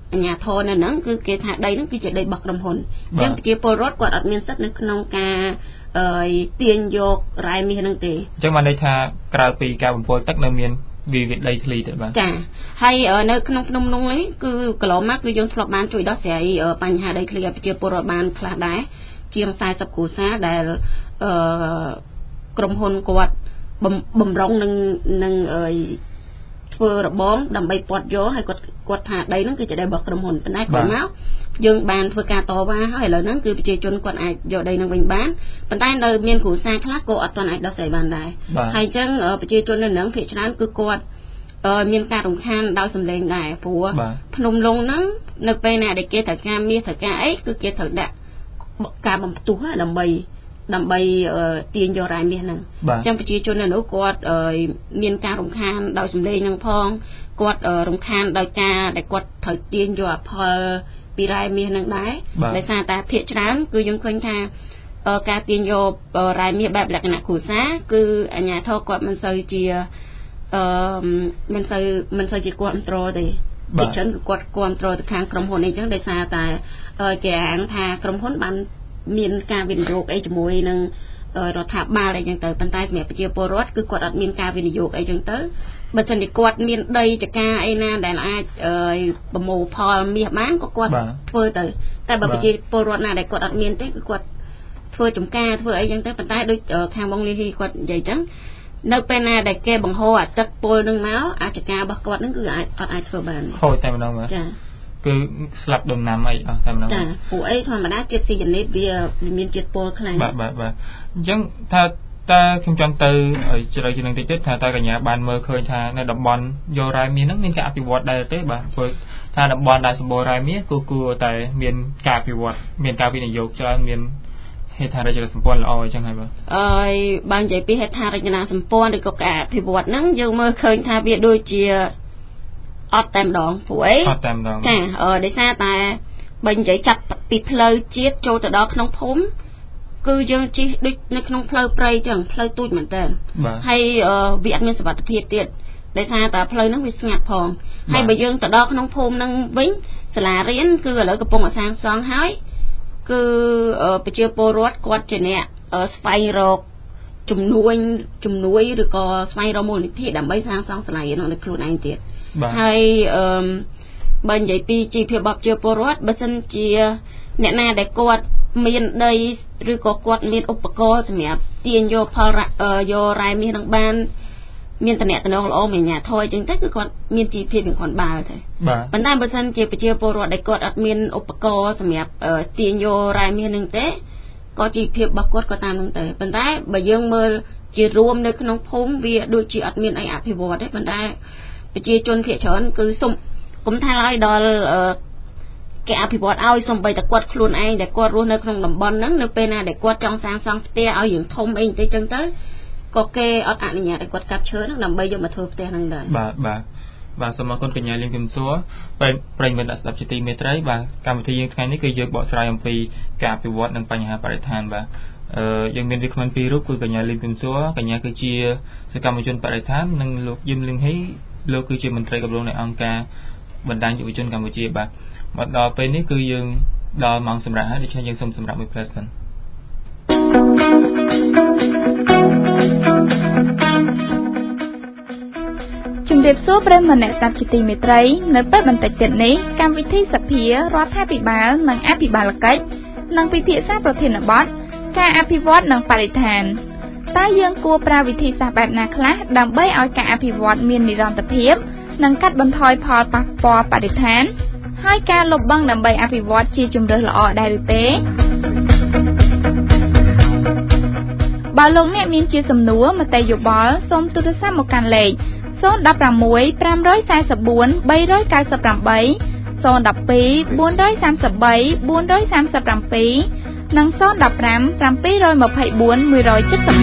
S4: អាញាធរនៅហ្នឹងគឺគេថាដីហ្នឹងគឺជាដីរបស់ក្រុមហ៊ុនអញ្ចឹងប្រជាពលរដ្ឋគាត់អត់មានសិទ្ធិនៅក្នុងការអឺទាញយករ៉ែមាសហ្នឹងទេ
S2: អញ្ចឹងបានន័យថាក្រៅពីការបំពុលទឹកនៅមានវិវាទដីធ្លីទៅបាទ
S4: ចាហើយនៅក្នុងភ្នំនោះនេះគឺកន្លងមកគឺយើងធ្លាប់បានជួយដោះស្រាយបញ្ហាដីធ្លីឲ្យប្រជាពលរដ្ឋបានខ្លះដែរជាងสี่สิบគ្រួសារដែលអឺក្រុមហ៊ុនគាត់បំរុងនឹងនឹងអឺធ្វើរបងដើម្បីពាត់យកហើយគាត់គាត់ថាដីហ្នឹងគឺជាដីរបស់ក្រុមហ៊ុនប៉ុន្តែគាត់មកយើងបានធ្វើការតវ៉ាហើយឥឡូវហ្នឹងគឺប្រជាជនគាត់អាចយកដីហ្នឹងវិញបានប៉ុន្តែនៅមានគ្រួសារខ្លះក៏អត់ទាន់អាចដោះស្រាយបានដែរហើយអញ្ចឹងប្រជាជននៅហ្នឹងភាគច្រើនគឺគាត់មានការរំខានដោយសម្លេងដែរព្រោះភ្នំលុងហ្នឹងនៅពេលណាដែលគេត្រូវការមាសត្រូវការអីគឺគេត្រូវដាក់ការបំផ្ទុះដើម្បីដើម្បីទាញយករ៉ែមាសហ្នឹងអញ្ចឹងប្រជាជននៅនោះគាត់មានការរំខានដោយសម្លេងហ្នឹងផងគាត់រំខានដោយការដែលគាត់ត្រូវទាញយកផលពីរ៉ែមាសហ្នឹងដែរដោយសារតែភាគច្រើនគឺយើងឃើញថាការទាញយករ៉ែមាសបែបលក្ខណៈគ្រួសារគឺអាជ្ញាធរគាត់មិនសូវជាអឺមិនសូវមិនសូវជាគ្រប់គ្រងទេពីចឹងគឺគាត់គ្រប់គ្រងទៅខាងក្រុមហ៊ុនអីចឹងដោយសារតែគេអាងថាក្រុមហ៊ុនបានមានការវិនិយោគអីជាមួយនឹងរដ្ឋាភិបាលអីចឹងទៅប៉ុន្តែសម្រាប់ប្រជាពលរដ្ឋគឺគាត់អត់មានការវិនិយោគអីចឹងទៅបើមិនតែគាត់មានដីចកាអីណាដែលអាចប្រមូលផលមាសបានក៏គាត់ធ្វើទៅតែបើប្រជាពលរដ្ឋណាដែលគាត់អត់មានទេគឺគាត់ធ្វើចំការធ្វើអីចឹងទៅប៉ុន្តែដូចខាងបងលីហ៊ីគាត់និយាយចឹងនៅពេលណាដែលគេបង្ហូរអាទឹកពុលនឹងមកអាចការរបស់គាត់នឹងគឺអាចអត់អាចធ្វើបាន
S2: ខូចតែម្ដងបាទចាគឺស្លាប់ដំណាំអីអស់តែម្ដង
S4: ចាព្រោះអីធម្មតាជាតិស៊ីយ៉ានីតវាមានជាតិពុលខ្លាំង
S2: បាទបាទបាទអញ្ចឹងថាតើខ្ញុំចង់ទៅជ្រៅជាងនឹងតិចទៀតថាតើកញ្ញាបានមើលឃើញថានៅតំបន់យករ៉ែមាសហ្នឹងមានការអភិវឌ្ឍដែរទេបាទព្រោះថាតំបន់ដែលសម្បូររ៉ែមាសគឺគួរតែមានការអភិវឌ្ឍមានការវិនិយោគច្រើនមានហេដ្ឋារចនាសម្ព័ន្ធល្អអញ្ចឹងហើយបាទ
S4: អើយបើនិយាយពីហេដ្ឋារចនាសម្ព័ន្ធឬក៏ការអភិវឌ្ឍហ្នឹងយើងមើលឃើញថាវាដូចជាអត់តែម្ដងព្រោះអី
S2: អត់តែម្ដង
S4: ចាអឺដោយសារតែបើនិយាយចាប់ពីផ្លូវជាតិចូលទៅដល់ក្នុងភូមិគឺយើងជិះដូចនៅក្នុងផ្លូវព្រៃអញ្ចឹងផ្លូវទូចមែនតើហើយវាអត់មានសុវត្ថិភាពទៀតដោយសារតែផ្លូវហ្នឹងវាស្ងាត់ផងហើយបើយើងទៅដល់ក្នុងភូមិហ្នឹងវិញសាលារៀនគឺឥឡូវកំពុងតែសាងសង់ហើយគឺប្រជាពលរដ្ឋគាត់ជាអ្នកស្វែងរកជំនួយជំនួយឬក៏ស្វែងរកមូលនិធិដើម្បីសាងសង់សាលារៀននៅខ្លួនឯងទៀតហើយអឺបើនិយាយពីជីវភាពរបស់ប្រជាពលរដ្ឋបើសិនជាអ្នកណាដែលគាត់មានដីឬក៏គាត់មានឧបករណ៍សម្រាប់ទាញយកផលយករ៉ែមាសនឹងបានមានតំណែងល្អល្អមានអាជ្ញាធរអញ្ចឹងទៅគឺគាត់មានជីវភាពមានគាត់បើទេប៉ុន្តែបើសិនជាប្រជាពលរដ្ឋដែលគាត់អត់មានឧបករណ៍សម្រាប់ទាញយករ៉ែមាសនឹងទេក៏ជីវភាពរបស់គាត់ក៏តាមនឹងទៅប៉ុន្តែបើយើងមើលជារួមនៅក្នុងភូមិវាដូចជាអត់មានអីអភិវឌ្ឍទេប៉ុន្តែប្រជាជនភាគច្រើនគឺសុំគុំថាឡើយដល់គេអភិវឌ្ឍឲ្យសំបីតែគាត់ខ្លួនឯងដែលគាត់រស់នៅក្នុងតំបន់ហ្នឹងនៅពេលណាដែលគាត់ចង់សាងសង់ផ្ទះឲ្យយើងធំអីទៅចឹងទៅក៏គេអត់អនុញ្ញាតឲ្យគាត់កាប់ឈើហ្នឹងដើម្បីយកមកធ្វើផ្ទះហ្នឹងដែរ
S2: បាទបាទបាទសូមអរគុណកញ្ញាលីងគឹមសួរប្រិយមិត្តអ្នកស្ដាប់ជាទីមេត្រីបាទកម្មវិធីយើងថ្ងៃនេះគឺយើងបកស្រាយអំពីការអភិវឌ្ឍនិងបញ្ហាបរិស្ថានបាទអឺយើងមានវាគ្មិនពីររូបគឺកញ្ញាលីងគឹមសួរកញ្ញាគឺជាសកម្មជនបរិស្ថាននិងលោកយឹមលីងហ៊ីលោកគឺជាមន្ត្រីគម្រោងនៃអង្គការបណ្ដាញយុវជនកម្ពុជាបាទមកដល់ពេលនេះគឺយើងដល់ម៉ោងសម្រាប់ហើយដូច្នេះយើងសូមសម្រាប់មួយផ្លែសិន
S1: ជំរាបសួរប្រិយមិត្តអ្នកស្ដាប់ជាទីមេត្រីនៅពេលបន្តិចទៀតនេះកម្មវិធីសភារដ្ឋាភិបាលនិងអភិបាលកិច្ចនឹងពិភាក្សាប្រធានបទការអភិវឌ្ឍនិងបរិស្ថានតើយើងគួរប្រើវិធីសាស្ត្របែបណាខ្លះដើម្បីឲ្យការអភិវឌ្ឍមាននិរន្តរភាពនិងកាត់បន្ថយផលប៉ះពាល់បរិស្ថានហើយការលុបបង្ខំដើម្បីអភិវឌ្ឍជាជំរើសល្អដែរឬទេបើលោកអ្នកមានជាសំណួរមតិយោបល់សូមទូរស័ព្ទមកកាន់លេខศูนย์ หนึ่ง หก ห้า สาม สี่ 9 8 3 9 8 ศูนย์ หนึ่ง สอง สี่ สาม สี่ 4 3 7 និងศูนย์ หนึ่ง ห้า เจ็ด สี่ สอง สี่ หนึ่ง เจ็ด หนึ่ง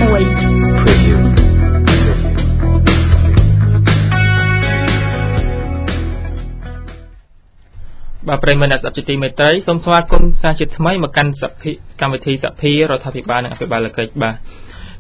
S2: បាទប្រិយមិត្តអ្នកស្ដាប់ជាទីមេត្រីសូមស្វាគមន៍សាជាថ្មីមកកាន់សភាកម្មវិធីសភារដ្ឋាភិបាលនិងអភិបាលកិច្ចបាទ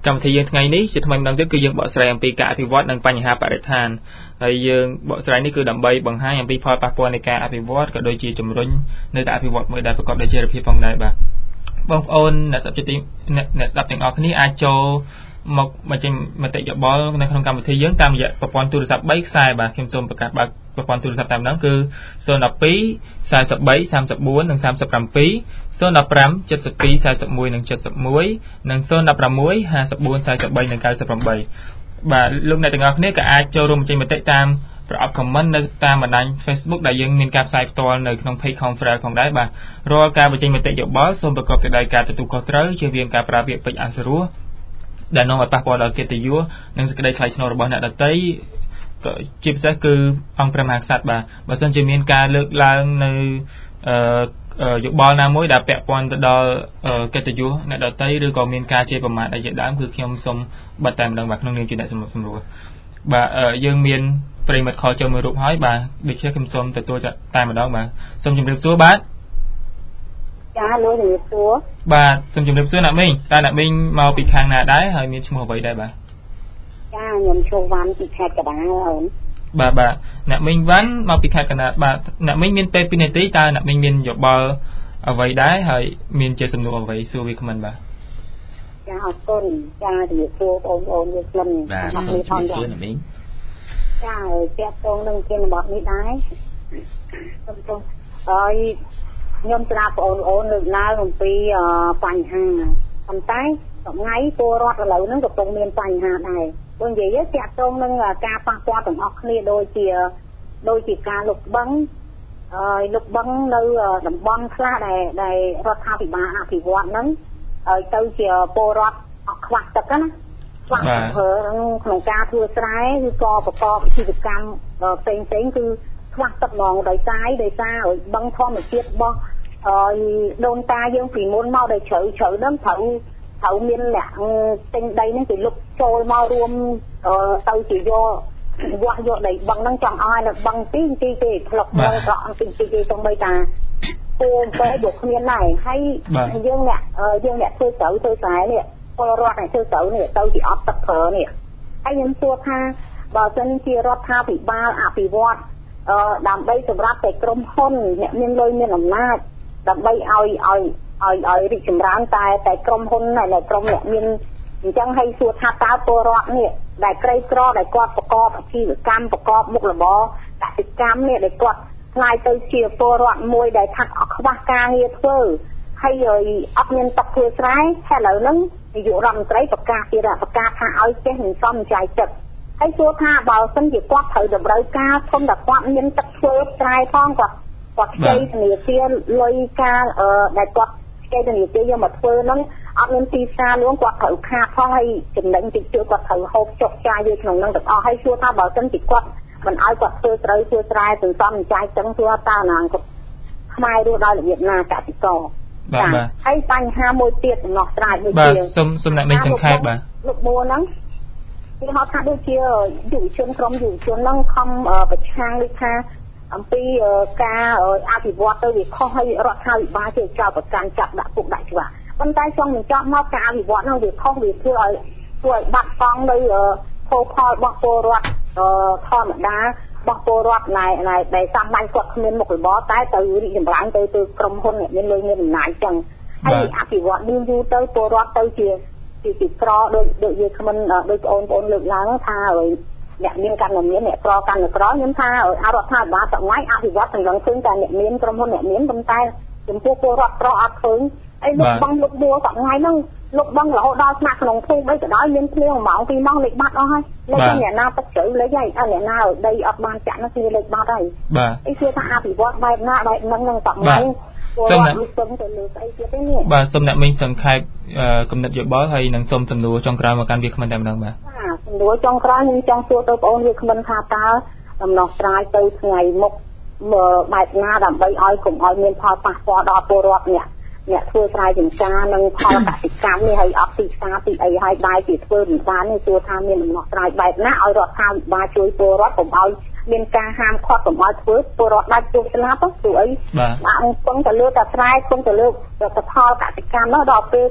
S2: កម្មវិធីយើងថ្ងៃនេះជាថ្មីម្ដងទៀតគឺយើងបកស្រាយអំពីការអភិវឌ្ឍនិងបញ្ហាបរិស្ថានហើយយើងបកស្រាយនេះគឺដើម្បីបង្ហាញអំពីផលប៉ះពាល់នៃការអភិវឌ្ឍក៏ដូចជាជំរុញនៅតែអភិវឌ្ឍមួយដែលប្រកបដោយចីរភាពផងដែរបាទបងប្អូនអ្នកស្ដាប់ជាទីអ្នកស្ដាប់ទាំងអស់គ្នាអាចចូលមកបញ្ចេញមតិយោបល់នៅក្នុងកម្មវិធីយើងតាមរយៈប្រព័ន្ធទូរស័ព្ទបីខ្សែបាទខ្ញុំសូមប្រកាសបើកប្រព័ន្ធទូរស័ព្ទតាមហ្នឹងគឺศูนย์ หนึ่ง สอง สาม สี่ สาม สี่ និង สาม เจ็ด ศูนย์ หนึ่ง ห้า เจ็ด สอง สี่ สี่ หนึ่ง និង เจ็ด หนึ่ง និង ศูนย์ หนึ่ง หก ห้า สี่ สี่ สี่ 3 និង เก้า แปดបាទលោកអ្នកទាំងអស់គ្នាក៏អាចចូលរួមបញ្ចេញមតិតាមប្រអប់ comment នៅតាមបណ្ដាញ Facebook ដែលយើងមានការផ្សាយផ្ទាល់នៅក្នុង page Conference ផងដែរបាទរាល់ការបញ្ចេញមតិយោបល់សូមប្រកបទៅដោយការទទួលខុសត្រូវជៀសវាងការប្រើពាក្យពេចន៍អសុរោះដែលនាំឲ្យប៉ះពាល់ដល់កិត្តិយសនិងសេចក្តីថ្លៃថ្នូររបស់អ្នកដទៃក៏ជាពិសេសគឺអង្គព្រះមហាក្សត្របាទបើសិនជាមានការលើកឡើងនៅអឺយោបល់ណាមួយដែលពាក់ព័ន្ធទៅដល់កិត្តិយសអ្នកដទៃឬក៏មានការជេរប្រមាថអីជាដើមគឺខ្ញុំសូមបិទតែម្ដងបាទក្នុងនាមជាអ្នកសម្របសម្រួលបាទយើងមានប្រិមិត្តខលចូលមួយរូបហើយបាទដូច្នេះខ្ញុំសូមទទួលតែម្ដងបាទសូមជម្រាបសួរបាទ
S5: ចាលោកជំរាបសួរ
S2: បាទសូមជម្រាបសួរអ្នកមីងតើអ្នកមីងមកពីខាងណាដែរហើយមានឈ្មោះអ្វីដែរបាទ
S5: ចាខ្ញុំឈ្មោះវ៉ាន់ពីខេត្តកណ្ដាលអូន
S2: បាទបាទអ្នកមីងវ៉ាន់មកពីខេត្តកណ្ដាលបាទអ្នកមីងមានពេលពីរនាទីតើអ្នកមីងមានយោបល់អ្វីដែរហើយមានជាសំណួរអ្វីសួរវាគ្មិនបាទ
S5: ចាអរគុណចាជំរាបសួរបងប្អូនយើងខ្ញុំ
S3: បាទជំរាបសួរអ្នកមីង
S5: ចាពាក់ព័ន្ធនឹងជារបស់នេះដែរសូមសូមហើយខ្ញុំស្ដាប់បងប្អូនលើកឡើងអំពីបញ្ហាប៉ុន្តែថ្ងៃពលរដ្ឋឥឡូវហ្នឹងកំពុងមានបញ្ហាដែរព្រោះនិយាយទៅតាក់ទងនឹងការប៉ះពាល់ទាំងអស់គ្នាដូចជាដូចជាការលុបបង្កហើយលុបបង្កនៅតំបន់ខ្លះដែលដែលរដ្ឋាភិបាលអភិវឌ្ឍហ្នឹងហើយទៅជាពលរដ្ឋអត់ខ្វះទឹកណាខ្វះទឹកក្នុងការធ្វើស្រែឬក៏ប្រកបអាជីវកម្មផ្សេងផ្សេងគឺខ្វះទឹកហ្មងដោយសារដោយសារបឹងធម្មជាតិរបស់ហើយដូនតាយើងពីមុនមកដែលជ្រៅជ្រៅហ្នឹងត្រូវត្រូវមានអ្នកទិញដីហ្នឹងគេលុបចូលមករួមទៅជាយកវាស់យកដីបឹងហ្នឹងចង់ឲ្យនៅបឹងទីទីគេធ្លុកមកប្រក់ទីទីគេទៅបីតាពូពេយកគ្មានដែរហើយយើងអ្នកយើងអ្នកធ្វើត្រូវធ្វើស្រែនេះពលរដ្ឋអ្នកធ្វើត្រូវនេះទៅជាអត់ទឹកប្រើនេះហើយខ្ញុំសួរថាបើសិនជារដ្ឋាភិបាលអភិវឌ្ឍអឺដើម្បីសម្រាប់តែក្រុមហ៊ុនអ្នកមានលុយមានអំណាចដើម្បីឲ្យឲ្យឲ្យឲ្យរីកចម្រើនតែតែក្រុមហ៊ុនហើយក្រុមអ្នកមានអញ្ចឹងឲ្យសួរថាតើពលរដ្ឋនេះដែលក្រីក្រដែលគាត់ប្រកបអាជីវកម្មប្រកបមុខរបរកសិកម្មនេះដែលគាត់ឆ្លាយទៅជាពលរដ្ឋមួយដែលថាអត់ខ្វះការងារធ្វើហើយអត់មានទឹកធ្វើស្រែហើយឥឡូវហ្នឹងនាយករដ្ឋមន្ត្រីប្រកាសទៀតប្រកាសថាឲ្យចេះនឹងសំចៃទឹកហើយសួរថាបើសិនជាគាត់ត្រូវតម្រូវការធំតែគាត់មានទឹកធ្វើស្រែផងគាត់គាត់ខ្ចីធនាគារលុយការអឺដែលគាត់ខ្ចីធនាគារយកមកធ្វើហ្នឹងអត់មានទីផ្សារលួងគាត់ត្រូវខាតផងហើយចំណេញតិចតួចគាត់ត្រូវហូបចុកចាយយកក្នុងហ្នឹងទាំងអស់ហើយសួរថាបើសិនជាគាត់មិនឲ្យគាត់ធ្វើត្រូវធ្វើស្រែសន្សំចាយចឹងធ្វើតើណាគាត់ខ្មែររស់ដោយរបៀបណាកសិករ
S2: បាទបាទ
S5: ហើយបញ្ហាមួយទៀតដំណោះស្រាយដូចជា
S2: បាទសុំសុំអ្នកមីងសង្ខេបបាទ
S5: លោកបួនហ្នឹងគេហៅថាដូចជាយុវជនក្រុមយុវជនហ្នឹងខំប្រឆាំងដូចថាអំពីការអភិវឌ្ឍទៅវាខុសហើយរដ្ឋាភិបាលជាចោលប្រកាន់ចាប់ដាក់គុកដាក់ច្បាប់ប៉ុន្តែចង់បញ្ចប់មកការអភិវឌ្ឍហ្នឹងវាខុសវាធ្វើឲ្យធ្វើឲ្យបាត់បង់នៅផលផលរបស់ពលរដ្ឋធម្មតារបស់ពលរដ្ឋណែដែលសាមញ្ញគាត់គ្មានមុខរបរតែទៅរីកចម្រើនទៅទៅក្រុមហ៊ុនមានលុយមានអំណាចចឹងហើយអភិវឌ្ឍយូរយូរទៅពលរដ្ឋទៅជាជាជាក្រដូចដូចយើងគ្មិនដូចបងប្អូនលើកឡើងថាហើយអ្នកមានកាន់តែមានអ្នកក្រកាន់តែក្រខ្ញុំថាអរដ្ឋាភិបាលសម័យអភិវឌ្ឍទាំងឃើញតែអ្នកមានក្រុមហ៊ុនអ្នកមានប៉ុន្តែចំពោះពលរដ្ឋក្រអត់ឃើញអីលោកបងលោកបួរសម័យហ្នឹងលោកបងរហូតដល់ស្នាក់ក្នុងភូមិអីក៏ដោយមានភ្លៀងមួយម៉ោងពីរម៉ោងលេខបាត់អស់ហើយលេខអ្នកណាទឹកជ្រៅលេខហើយអត់អ្នកណាដីអត់បានចាក់នោះគឺលេខបាត់ហើយ
S2: បាទ
S5: អីគឺថាអភិវឌ្ឍបែបណាបែបហ្នឹងនឹងសម័យ
S2: សូមអ្នកសូមទៅលើស្អីទៀតទេនេះបាទសូមអ្នកមីងសង្ខេបគំនិតយោបល់ហើយនឹងសូមសំណួរចុងក្រោយមកកាន់វាគ្មិនតែម្ដងបាទ
S5: បាទសំណួរចុងក្រោយខ្ញុំចង់សួរទៅបងប្អូនវាគ្មិនថាតើដំណោះស្រាយទៅថ្ងៃមុខបែបណាដើម្បីឲ្យកុំឲ្យមានផលប៉ះពាល់ដល់ពលរដ្ឋនេះអ្នកធ្វើស្រែចម្ការនិងផលកសិកម្មនេះហើយអត់ទីផ្សារទីអីហើយដែរជាធ្វើមិនបាននេះសួរថាមានដំណោះស្រាយបែបណាឲ្យរដ្ឋាភិបាលជួយពលរដ្ឋកុំឲ្យមានការហាមឃាត់កុំឲ្យធ្វើពលរដ្ឋដាច់ទោសស្លាប់ព្រោះអីបាទអង្គពឹងទៅលើតែស្រែគង់ទៅលើផលកសិកម្មនោះដល់ពេល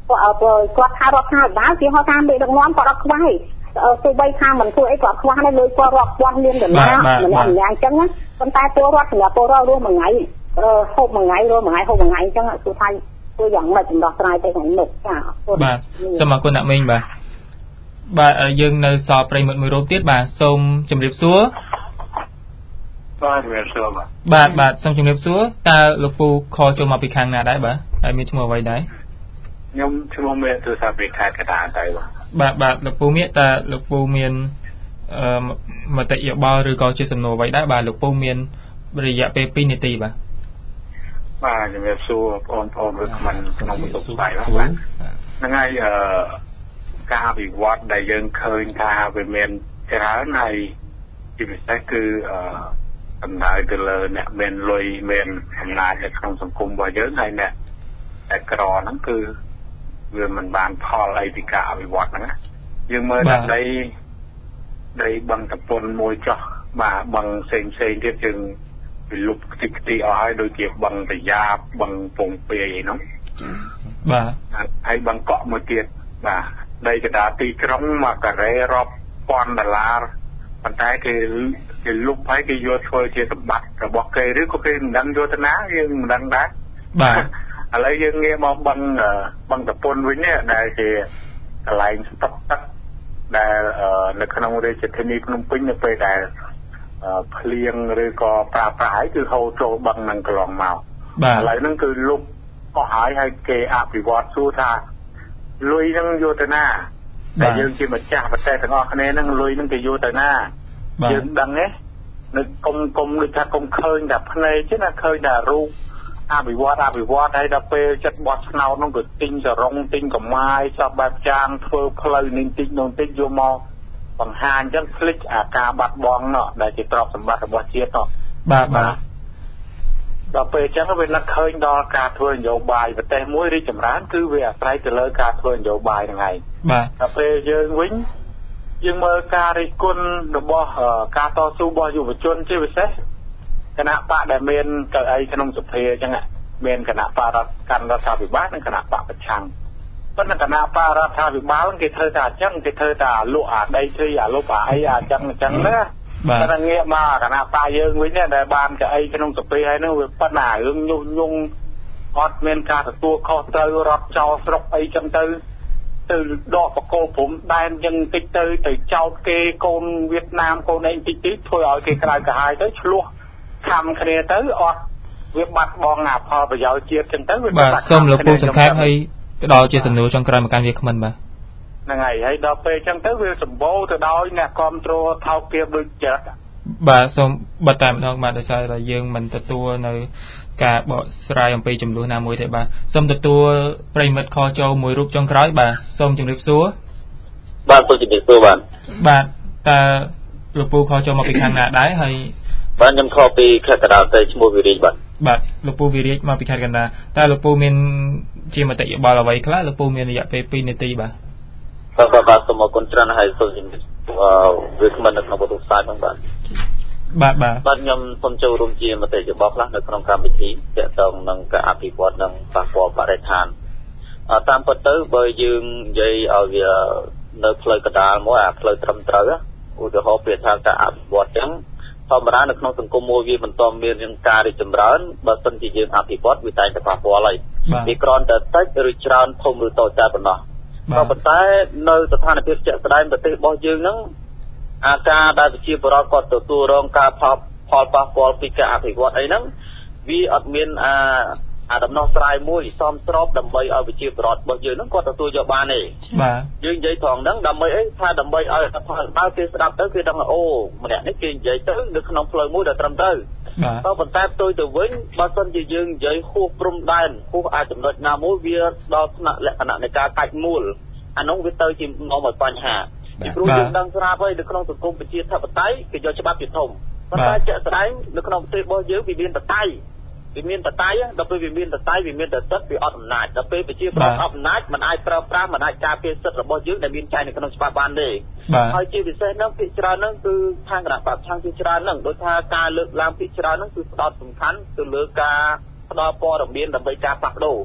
S5: គាត់ថារដ្ឋាភិបាលគេហៅថាមេដឹកនាំគាត់អត់ខ្វះទេទោះបីថាមិនធ្វើអីគាត់ខ្វះដែរលុយគាត់រាប់ពាន់លានដុល្លារម្នាក់ម្នាក់អញ្ចឹងប៉ុន្តែពលរដ្ឋសម្រាប់ពលរដ្ឋរស់មួយថ្ងៃហូបមួយថ្ងៃរស់មួយថ្ងៃហូបមួយថ្ងៃអញ្ចឹងគឺថាធ្វើយ៉ាងម៉េចចម្ដោះស្រាយទៅខាងមុខចា
S2: បាទសូមអរគុណអ្នកមីងបាទបាទយើងនៅសល់ប្រិមិត្តមួយរូបទៀតបាទសូមជម្រាបសួរ
S6: បាទជម្រាបសួរ
S2: បាទបាទសូមជម្រាបសួរតើលោកពូខចូលមកពីខាងណាដែរបាទហើយមានឈ្មោះអ្វីដែរ
S6: ខ្ញុំឈ្មោះមេទូរស័ព្ទពីខេត្តកណ្ដាលដែរ
S2: បាទបាទលោកពូមានតើលោកពូមានអឺមតិយោបល់ឬក៏ជាសំណួរអ្វីដែរបាទលោកពូមានរយៈពេលពីរនាទីបាទ
S6: បាទជំរាបសួរបងប្អូនឬមិនក្នុងបន្ទប់បាយបាទហ្នឹងហើយអឺការវិវត្តដែលយើងឃើញថាវាមានច្រើនហើយជាពិសេសគឺអឺដំណើរទៅលើអ្នកមានលុយមានអំណាចនៅក្នុងសង្គមរបស់យើងហើយអ្នកតែក្រហ្នឹងគឺវាមិនបានផលអីពីការអភិវឌ្ឍហ្នឹងណាយើងមើលដល់ដីដីបឹងតពុនមួយចោះបាទបឹងផ្សេងផ្សេងទៀតយើងវាលុបខ្ទេចខ្ទីអស់ហើយដូចជាបឹងតាយ៉ាបបឹងពងពាយអីហ្នឹង
S2: បាទ
S6: ហើយបឹងកក់មួយទៀតបាទដីកណ្ដាលទីក្រុងមកការ៉េរាប់ពាន់ដុល្លារប៉ុន្តែគេគេលុបហើយគេយកធ្វើជាសម្បត្តិរបស់គេឬក៏គេមិនដឹងយកទៅណាយើងមិនដឹងដែរ
S2: បាទ
S6: ឥឡូវយើងងាកមកបឹងបឹងតពុនវិញនេះដែលជាកន្លែងស្តុកទឹកដែលនៅក្នុងរាជធានីភ្នំពេញនៅពេលដែលភ្លៀងឬក៏ប្រើប្រាស់ហើយគឺហូរចូលបឹងនឹងកន្លងមក
S2: បាទ
S6: ឥឡូវហ្នឹងគឺលុបអស់ហើយហើយគេអភិវឌ្ឍសួរថាលុយហ្នឹងយកទៅណាតែយើងជាម្ចាស់ប្រទេសទាំងអស់គ្នាហ្នឹងលុយហ្នឹងគេយកទៅណាយើងដឹងទេនៅគុំគុំដូចថាគុំឃើញតែភ្នែកទេណាឃើញតែរូបអភិវឌ្ឍអភិវឌ្ឍហើយដល់ពេលចិត្តបោះឆ្នោតនោះក៏ទិញសរងទិញកំមាយសពបែបយ៉ាងធ្វើផ្លូវនេះតិចនោះតិចយកមកបង្ហាញអញ្ចឹងភ្លេចអាការបាត់បង់នោះដែលជាទ្រព្យសម្បត្តិរបស់ជាតិនោះ
S2: បាទបាទ
S6: ដល់ពេលអញ្ចឹងវានឹកឃើញដល់ការធ្វើនយោបាយប្រទេសមួយរីកចម្រើនគឺវាអាស្រ័យទៅលើការធ្វើនយោបាយហ្នឹងហើយ
S2: បាទ
S6: ដល់ពេលយើងវិញយើងមើលការរិះគន់របស់ការតស៊ូរបស់យុវជនជាពិសេសគណៈបកដែលមានកៅអីក្នុងសភាអញ្ចឹងមានគណៈបករដ្ឋកាន់រដ្ឋាភិបាលនិងគណៈបកប្រឆាំងប៉ុន្តែគណៈបករដ្ឋាភិបាលគេធ្វើតែអញ្ចឹងគេធ្វើតែលក់អាដីធ្លីអាលុបអាអីអាអញ្ចឹងអញ្ចឹងណាតែងាកមកគណៈបកយើងវិញដែលបានកៅអីក្នុងសភាហើយនោះវាប៉ុណ្ណារឿងញុះញង់អត់មានការទទួលខុសត្រូវរត់ចោលស្រុកអីចឹងទៅទៅដកបកគោព្រំដែនចឹងតិចទៅទៅចោតគេកូនវៀតណាមកូនអីតិចតិចធ្វើឲ្យគេក្រៅកាហាយទៅឆ្លោះខំគ្នាទៅអត់វាបាត់បង់អាផលប្រយោជន៍ជាតិចឹងទៅវាបាត់
S2: សូមលោកពូសង្ខេបឲ្យដល់ជាសំណួរចុងក្រោយមកកាន់វាគ្មិនបាទ
S6: ហ្នឹងហើយហើយដល់ពេលចឹងទៅវាសម្បូរទៅដោយអ្នកគ្រប់គ្រងថោកទាបដូចចិត្ត
S2: បាទសូមបတ်តែម្ដងបាទដោយសារតែយើងមិនទទួលនៅការបកស្រាយអំពីចំនួនណាមួយទេបាទសូមទទួលប្រិមិត្តខចូលមួយរូបចុងក្រោយបាទសូមជម្រាបសួរ
S7: បាទសូមជម្រាបសួរបាទ
S2: បាទតើលោកពូខចូលមកពីខាងណាដែរហើយ
S7: បាទខ្ញុំខពីខេត្តកណ្ដាលទៅឈ្មោះវិរិយបាទ
S2: បាទលោកពូវិរិយមកពីខេត្តកណ្ដាលតើលោកពូមានជាមតិយោបល់អ្វីខ្លះលោកពូមានរយៈពេលពីរនាទីបាទ
S7: បាទបាទសូមអរគុណច្រើនហើយសូមជម្រាបវាគ្មិននៅក្នុងបន្ទប់ផ្សាយផងបាទ
S2: បាទបាទ
S7: បាទខ្ញុំសូមចូលរួមជាមតិយោបល់ខ្លះនៅក្នុងកម្មវិធីទាក់ទងនឹងការអភិវឌ្ឍនិងប៉ះពាល់បរិស្ថានតាមពិតទៅបើយើងនិយាយឲ្យវានៅផ្លូវកណ្ដាលមួយអាផ្លូវត្រឹមត្រូវឧទាហរណ៍ពាក្យថាការអភិវឌ្ឍចឹងធម្មតានៅក្នុងសង្គមមួយវាមិនទាន់មាននឹងការរីកចម្រើនបើសិនជាយើងអភិវឌ្ឍវាតែងតែប៉ះពាល់ហើយវាគ្រាន់តែតិចឬច្រើនធំឬតូចតែប៉ុណ្ណោះក៏ប៉ុន្តែនៅស្ថានភាពជាក់ស្ដែងប្រទេសរបស់យើងហ្នឹងអាការដែលប្រជាពលរដ្ឋគាត់ទទួលរងការផលផលប៉ះពាល់ពីការអភិវឌ្ឍអីហ្នឹងវាអត់មានអាអាដំណោះស្រាយមួយសមស្របដើម្បីឲ្យប្រជាពលរដ្ឋរបស់យើងហ្នឹងគាត់ទទួលយកបានទេ
S2: បាទ
S7: យើងនិយាយត្រង់ហ្នឹងដើម្បីអីថាដើម្បីឲ្យផលបើគេស្ដាប់ទៅគេដឹងអូម្នាក់នេះគេនិយាយទៅនៅក្នុងផ្លូវមួយដែលត្រឹមត្រូវ
S2: ក៏
S7: ប៉ុន្តែផ្ទុយទៅវិញបើសិនជាយើងនិយាយហួសព្រំដែនហួសអាចចំណុចណាមួយវាដល់ថ្នាក់លក្ខណៈនៃការកាច់មូលអានោះវាទៅជានាំឲ្យបញ្ហាពីព្រោះយើងដឹងស្រាប់ហើយនៅក្នុងសង្គមប្រជាធិបតេយ្យគេយកច្បាប់ជាធំប៉ុន្តែជាក់ស្ដែងនៅក្នុងប្រទេសរបស់យើងវាមានបតៃវាមានបតៃដល់ពេលវាមានបតៃវាមានតែសិទ្ធិវាអត់អំណាចដល់ពេលប្រជាប្រដ្ឋអត់អំណាចមិនអាចប្រើប្រាស់មិនអាចការពារសិទ្ធិរបស់យើងដែលមានចែងនៅក្នុងច្បាប់បានទេហើយជាពិសេសហ្នឹងភាគច្រើនហ្នឹងគឺខាងគណៈបព្វឆាំងជាច្រើនហ្នឹងដោយថាការលើកឡើងភាគច្រើនហ្នឹងគឺផ្ដោតសំខាន់ទៅលើការផ្ដល់ព័ត៌មានដើម្បីការផ្លាស់ប្ដូរ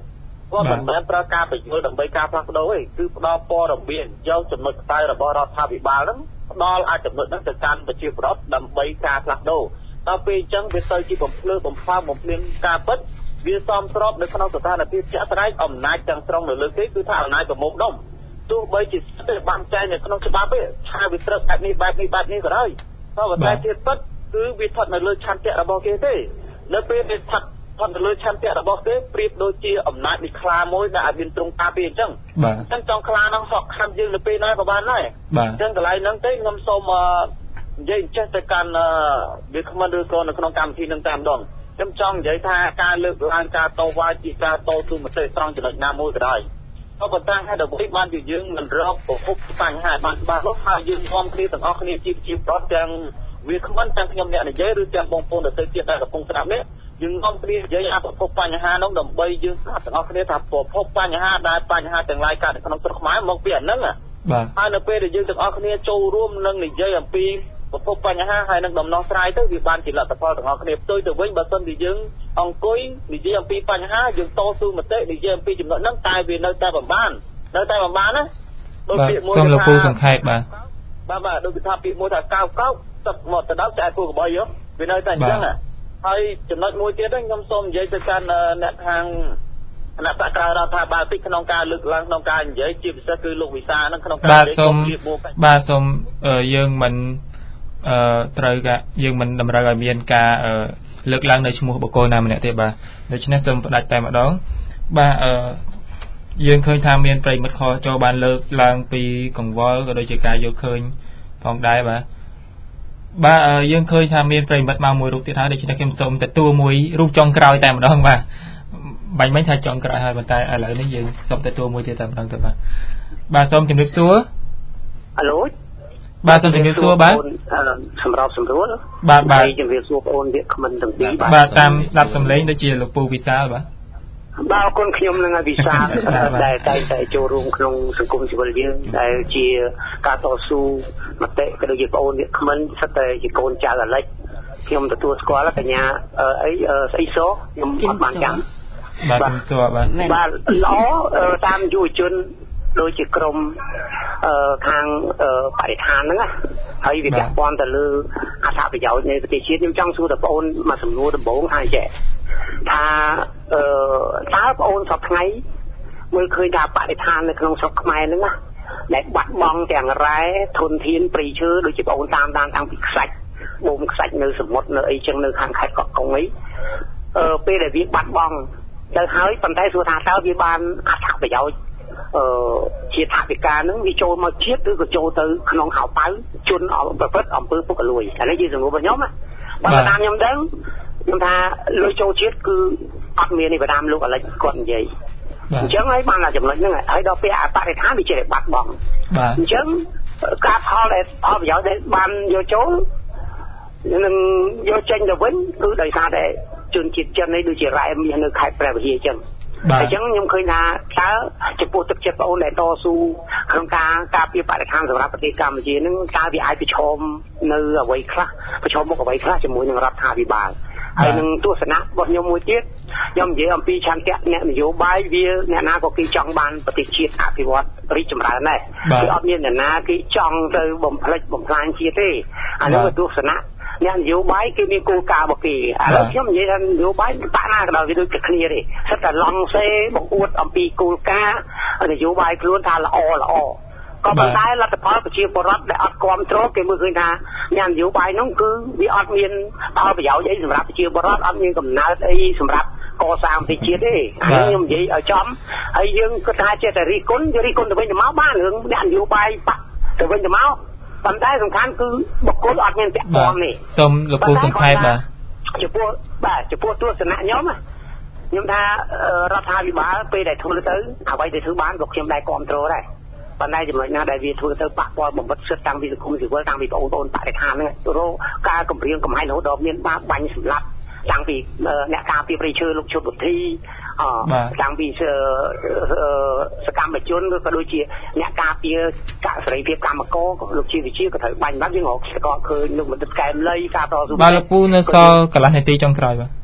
S7: គាត់មិនមែនប្រើការបញ្យល់ដើម្បីការផ្លាស់ប្ដូរទេគឺផ្ដល់ព័ត៌មានយកចំណុចខ្សែរបស់រដ្ឋាភិបាលហ្នឹងផ្ដល់អាចចំណុចហ្នឹងទៅកាន់ប្រជាពលរដ្ឋដើម្បីការផ្លាស់ប្ដូរដល់ពេលអញ្ចឹងវាទៅជាបំភ្លឺបំផាំបំភ្លៀងការពិតវាសមស្របនៅក្នុងស្ថានភាពជាក់ស្ដែងអំណាចទាំងស្រុងនៅលើគេគឺថាអំណាចប្រមូលផ្ដុំទោះបីជាស្ទើរបានចែងនៅក្នុងច្បាប់ទេថាវាត្រូវបែបនេះបែបនេះបែបនេះក៏ដោយក៏ប៉ុន្តែជាពិតគឺវាស្ថិតនៅលើឆន្ទៈរបស់គេទេនៅពេលវាស្ថិតស្ថិតនៅលើឆន្ទៈរបស់គេប្រៀបដូចជាអំណាចនៃខ្លាមួយដែលអាចមានទ្រង់ការពារអញ្ចឹងអញ្ចឹងចង់ខ្លាហ្នឹងសក់ខាំយើងនៅពេលណាក៏បានដែរអញ្ចឹងកន្លែងហ្នឹងទេខ្ញុំសូមនិយាយចេះទៅកាន់វាគ្មិនឬក៏នៅក្នុងកម្មវិធីនឹងតែម្ដងខ្ញុំចង់និយាយថាការលើកឡើងការតវ៉ាជាការតស៊ូមតិត្រង់ចំណុចណាមួយក៏ដោយក៏ប៉ុន្តែហេតុអ្វីបានជាយើងមិនរកប្រភពបញ្ហាបានច្បាស់លាស់ហើយយើងនាំគ្នាទាំងអស់គ្នាជាជាប្រវត្តិទាំងវាគ្មិនទាំងខ្ញុំអ្នកនិយាយឬទាំងបងប្អូនដទៃទៀតដែលកំពុងស្ដាប់នេះយើងនាំគ្នានិយាយអាប្រភពបញ្ហានោះដើម្បីយើងស្ដាប់ទាំងអស់គ្នាថាប្រភពបញ្ហាដែលបញ្ហាទាំងឡាយកើតនៅក្នុងស្រុកខ្មែរមកពីអាហ្នឹងបាទហើយនៅពេលដែលយើងទាំងអស់គ្នាចូលរួមនឹងនិយាយអំពីប្រភពបញ្ហាហើយនឹងដំណោះស្រាយទៅវាបានជាលទ្ធផលទាំងអស់គ្នាផ្ទុយទៅវិញបើមិនជាយើងអង្គុយនិយាយអំពីបញ្ហាយើងតស៊ូមតិនិយាយអំពីចំណុចហ្នឹងតែវានៅតែបំបាននៅតែបំបានណាដូចពាក្យមួយថាសូមលោកពូសង្ខេបបាទបាទបាទដូចថាពាក្យមួយថាកោកកោកទឹកមកទៅដល់ចែកពូកបយវានៅតែអញ្ចឹងហើយចំណុចមួយទៀតខ្ញុំសូមនិយាយទៅកាន់អ្នកខាងគណៈបកក្រៅរដ្ឋាភិបាលតិចក្នុងការលើកឡើងក្នុងការនិយាយជាពិសេសគឺលោកវិសាក្នុងការនិយាយសូមបាទសូមយើងមិនអឺត្រូវការយើងមិនតម្រូវឲ្យមានការលើកឡើងនៅឈ្មោះបុគ្គលណាម្នាក់ទេបាទដូច្នេះសូមផ្ដាច់តែម្ដងបាទអឺយើងឃើញថាមានប្រិមិត្តខចូលបានលើកឡើងពីកង្វល់ក៏ដូចជាការយកឃើញផងដែរបាទបាទយើងឃើញថាមានប្រិមិត្តមកមួយរូបទៀតហើយដូច្នេះខ្ញុំសូមទទួលមួយរូបចុងក្រោយតែម្ដងបាទបាញ់មិញថាចុងក្រោយហើយប៉ុន្តែឥឡូវនេះយើងសូមទទួលមួយទៀតតែម្ដងទៅបាទបាទសូមជម្រាបសួរ
S8: អាឡូ
S7: បាទសូមជម្រាបសួរបាទ
S8: សម្រាប់សម្រួល
S7: បាទបាទ
S8: ជម្រាបសួរបងប្អូនវាគ្មិនទាំងពីរ
S7: បាទបាទតាមស្ដាប់សម្លេងដូចជាលោកពូវិសាលបាទ
S8: បាទអរគុណខ្ញុំនឹងវិសាលដែលតែតែចូលរួមក្នុងសង្គមស៊ីវិលយើងដែលជាការតស៊ូមតិក៏ដូចជាបងប្អូនវាគ្មិនសិតតែជាកូនចៅអាលិចខ្ញុំទទួលស្គាល់កញ្ញាអីស្អីសខ្ញុំអត់បានចាំ
S7: បាទខ្ញុំសួរបាទ
S8: បាទល្អតាមយុវជនដូចជាក្រមអឺខាងបរិស្ថានហ្នឹងណាហើយវាពាក់ព័ន្ធទៅលើអត្ថប្រយោជន៍នៃប្រទេសជាតិខ្ញុំចង់សួរដល់បងប្អូនមកសំណួរដំបូងថាចេះថាអឺតើបងប្អូនសពថ្ងៃមើលឃើញថាបរិស្ថាននៅក្នុងស្រុកខ្មែរហ្នឹងណាដែលបាត់បង់ទាំងរ៉ែធនធានព្រៃឈើដូចជាបងប្អូនតាមតាមតាំងពីខ្សាច់បូមខ្សាច់នៅសមុទ្រនៅអីចឹងនៅខាងខេត្តកោះកុងអីអឺពេលដែលវាបាត់បង់ទៅហើយប៉ុន្តែសួរថាតើវាបានអត្ថប្រយោជន៍អឺជាថាវិការហ្នឹងវាចូលមកជាតិឬក៏ចូលទៅក្នុងហៅប៉ៅជន់ប្រព្រឹត្តអំពើពុករលួយអានេះជាសំណួររបស់ខ្ញុំណាបើតាមខ្ញុំដឹងខ្ញុំថាលុយចូលជាតិគឺអត់មានទេបើតាមលោកអាលិចគាត់និយាយអញ្ចឹងហើយបានតែចំណុចហ្នឹងហើយដល់ពេលអបរិស្ថានវាជាបាត់បង់អញ្ចឹងការផលដែលផលប្រយោជន៍ដែលបានយកចូលនឹងយកចេញទៅវិញគឺដោយសារតែជនជាតិចិននេះដូចជារ៉ែមាសនៅខេត្តព្រះវិហារអញ្ចឹងអញ្ចឹងខ្ញុំឃើញថាតើចំពោះទឹកចិត្តបងប្អូនដែលតស៊ូក្នុងការការពារបរិស្ថានសម្រាប់ប្រទេសកម្ពុជានឹងតើវាអាចប្រឈមនៅអ្វីខ្លះប្រឈមមុខអ្វីខ្លះជាមួយនឹងរដ្ឋាភិបាលហើយនឹងទស្សនៈរបស់ខ្ញុំមួយទៀតខ្ញុំនិយាយអំពីឆន្ទៈអ្នកនយោបាយវាអ្នកណាក៏គេចង់បានប្រទេសជាតិអភិវឌ្ឍរីកចម្រើនដែរគឺអត់មានអ្នកណាគេចង់ទៅបំផ្លិចបំផ្លាញជាតិទេអានោះទស្សនៈអ្នកនយោបាយគេមានគោលការណ៍របស់គេឥឡូវខ្ញុំនិយាយថានយោបាយបាក់ណាក៏ដោយវាដូចតែគ្នាទេសិតតែឡង់សេបង្អួតអំពីគោលការណ៍នយោបាយខ្លួនថាល្អល្អក៏ប៉ុន្តែលទ្ធផលប្រជាពលរដ្ឋដែលអត់គ្រប់គ្រងគេមើលឃើញថាអ្នកនយោបាយនោះគឺវាអត់មានផលប្រយោជន៍អីសម្រាប់ប្រជាពលរដ្ឋអត់មានកំណើតអីសម្រាប់កសាងប្រទេសជាតិទេអានេះខ្ញុំនិយាយឲ្យចំហើយយើងគិតថាចេះតែរីគុណរីគុណទៅវិញទៅមកបានរឿងអ្នកនយោបាយបាក់ទៅវិញទៅមកប៉ុន្តែសំខាន់គឺបុគ្គលអត់មានពាក់ព័ន្ធទេ
S7: សូមលោកពូសង្ខេបបាទ
S8: ចំពោះបាទចំពោះទស្សនៈខ្ញុំខ្ញុំថារដ្ឋាភិបាលពេលដែលធ្វើទៅអ្វីដែលធ្វើបានក៏ខ្ញុំដែរគ្រប់គ្រងដែរប៉ុន្តែចំណុចណាដែលវាធ្វើទៅប៉ះពាល់បំផិតសិទ្ធិតាំងពីសង្គមស៊ីវិលតាំងពីបងប្អូនបរិស្ថានហ្នឹងរកការគម្រាមកំហែងរហូតដល់មានបាបាញ់សម្លាប់តាំងពីអ្នកការពារព្រៃឈើលោកជុតវុធីអតាំងពីសកម្មជនក៏ដូចជាអ្នកការពារកសិរីភាពកម្មករលោកជីវវិជាក៏ត្រូវបាញ់បាត់យើងរកស្គាល់ឃើញលោកមន្ត្រីកែមលីការតស៊ូ
S7: បាទលោកពូនៅសល់កន្លះនាទីចុងក្រោយបាទ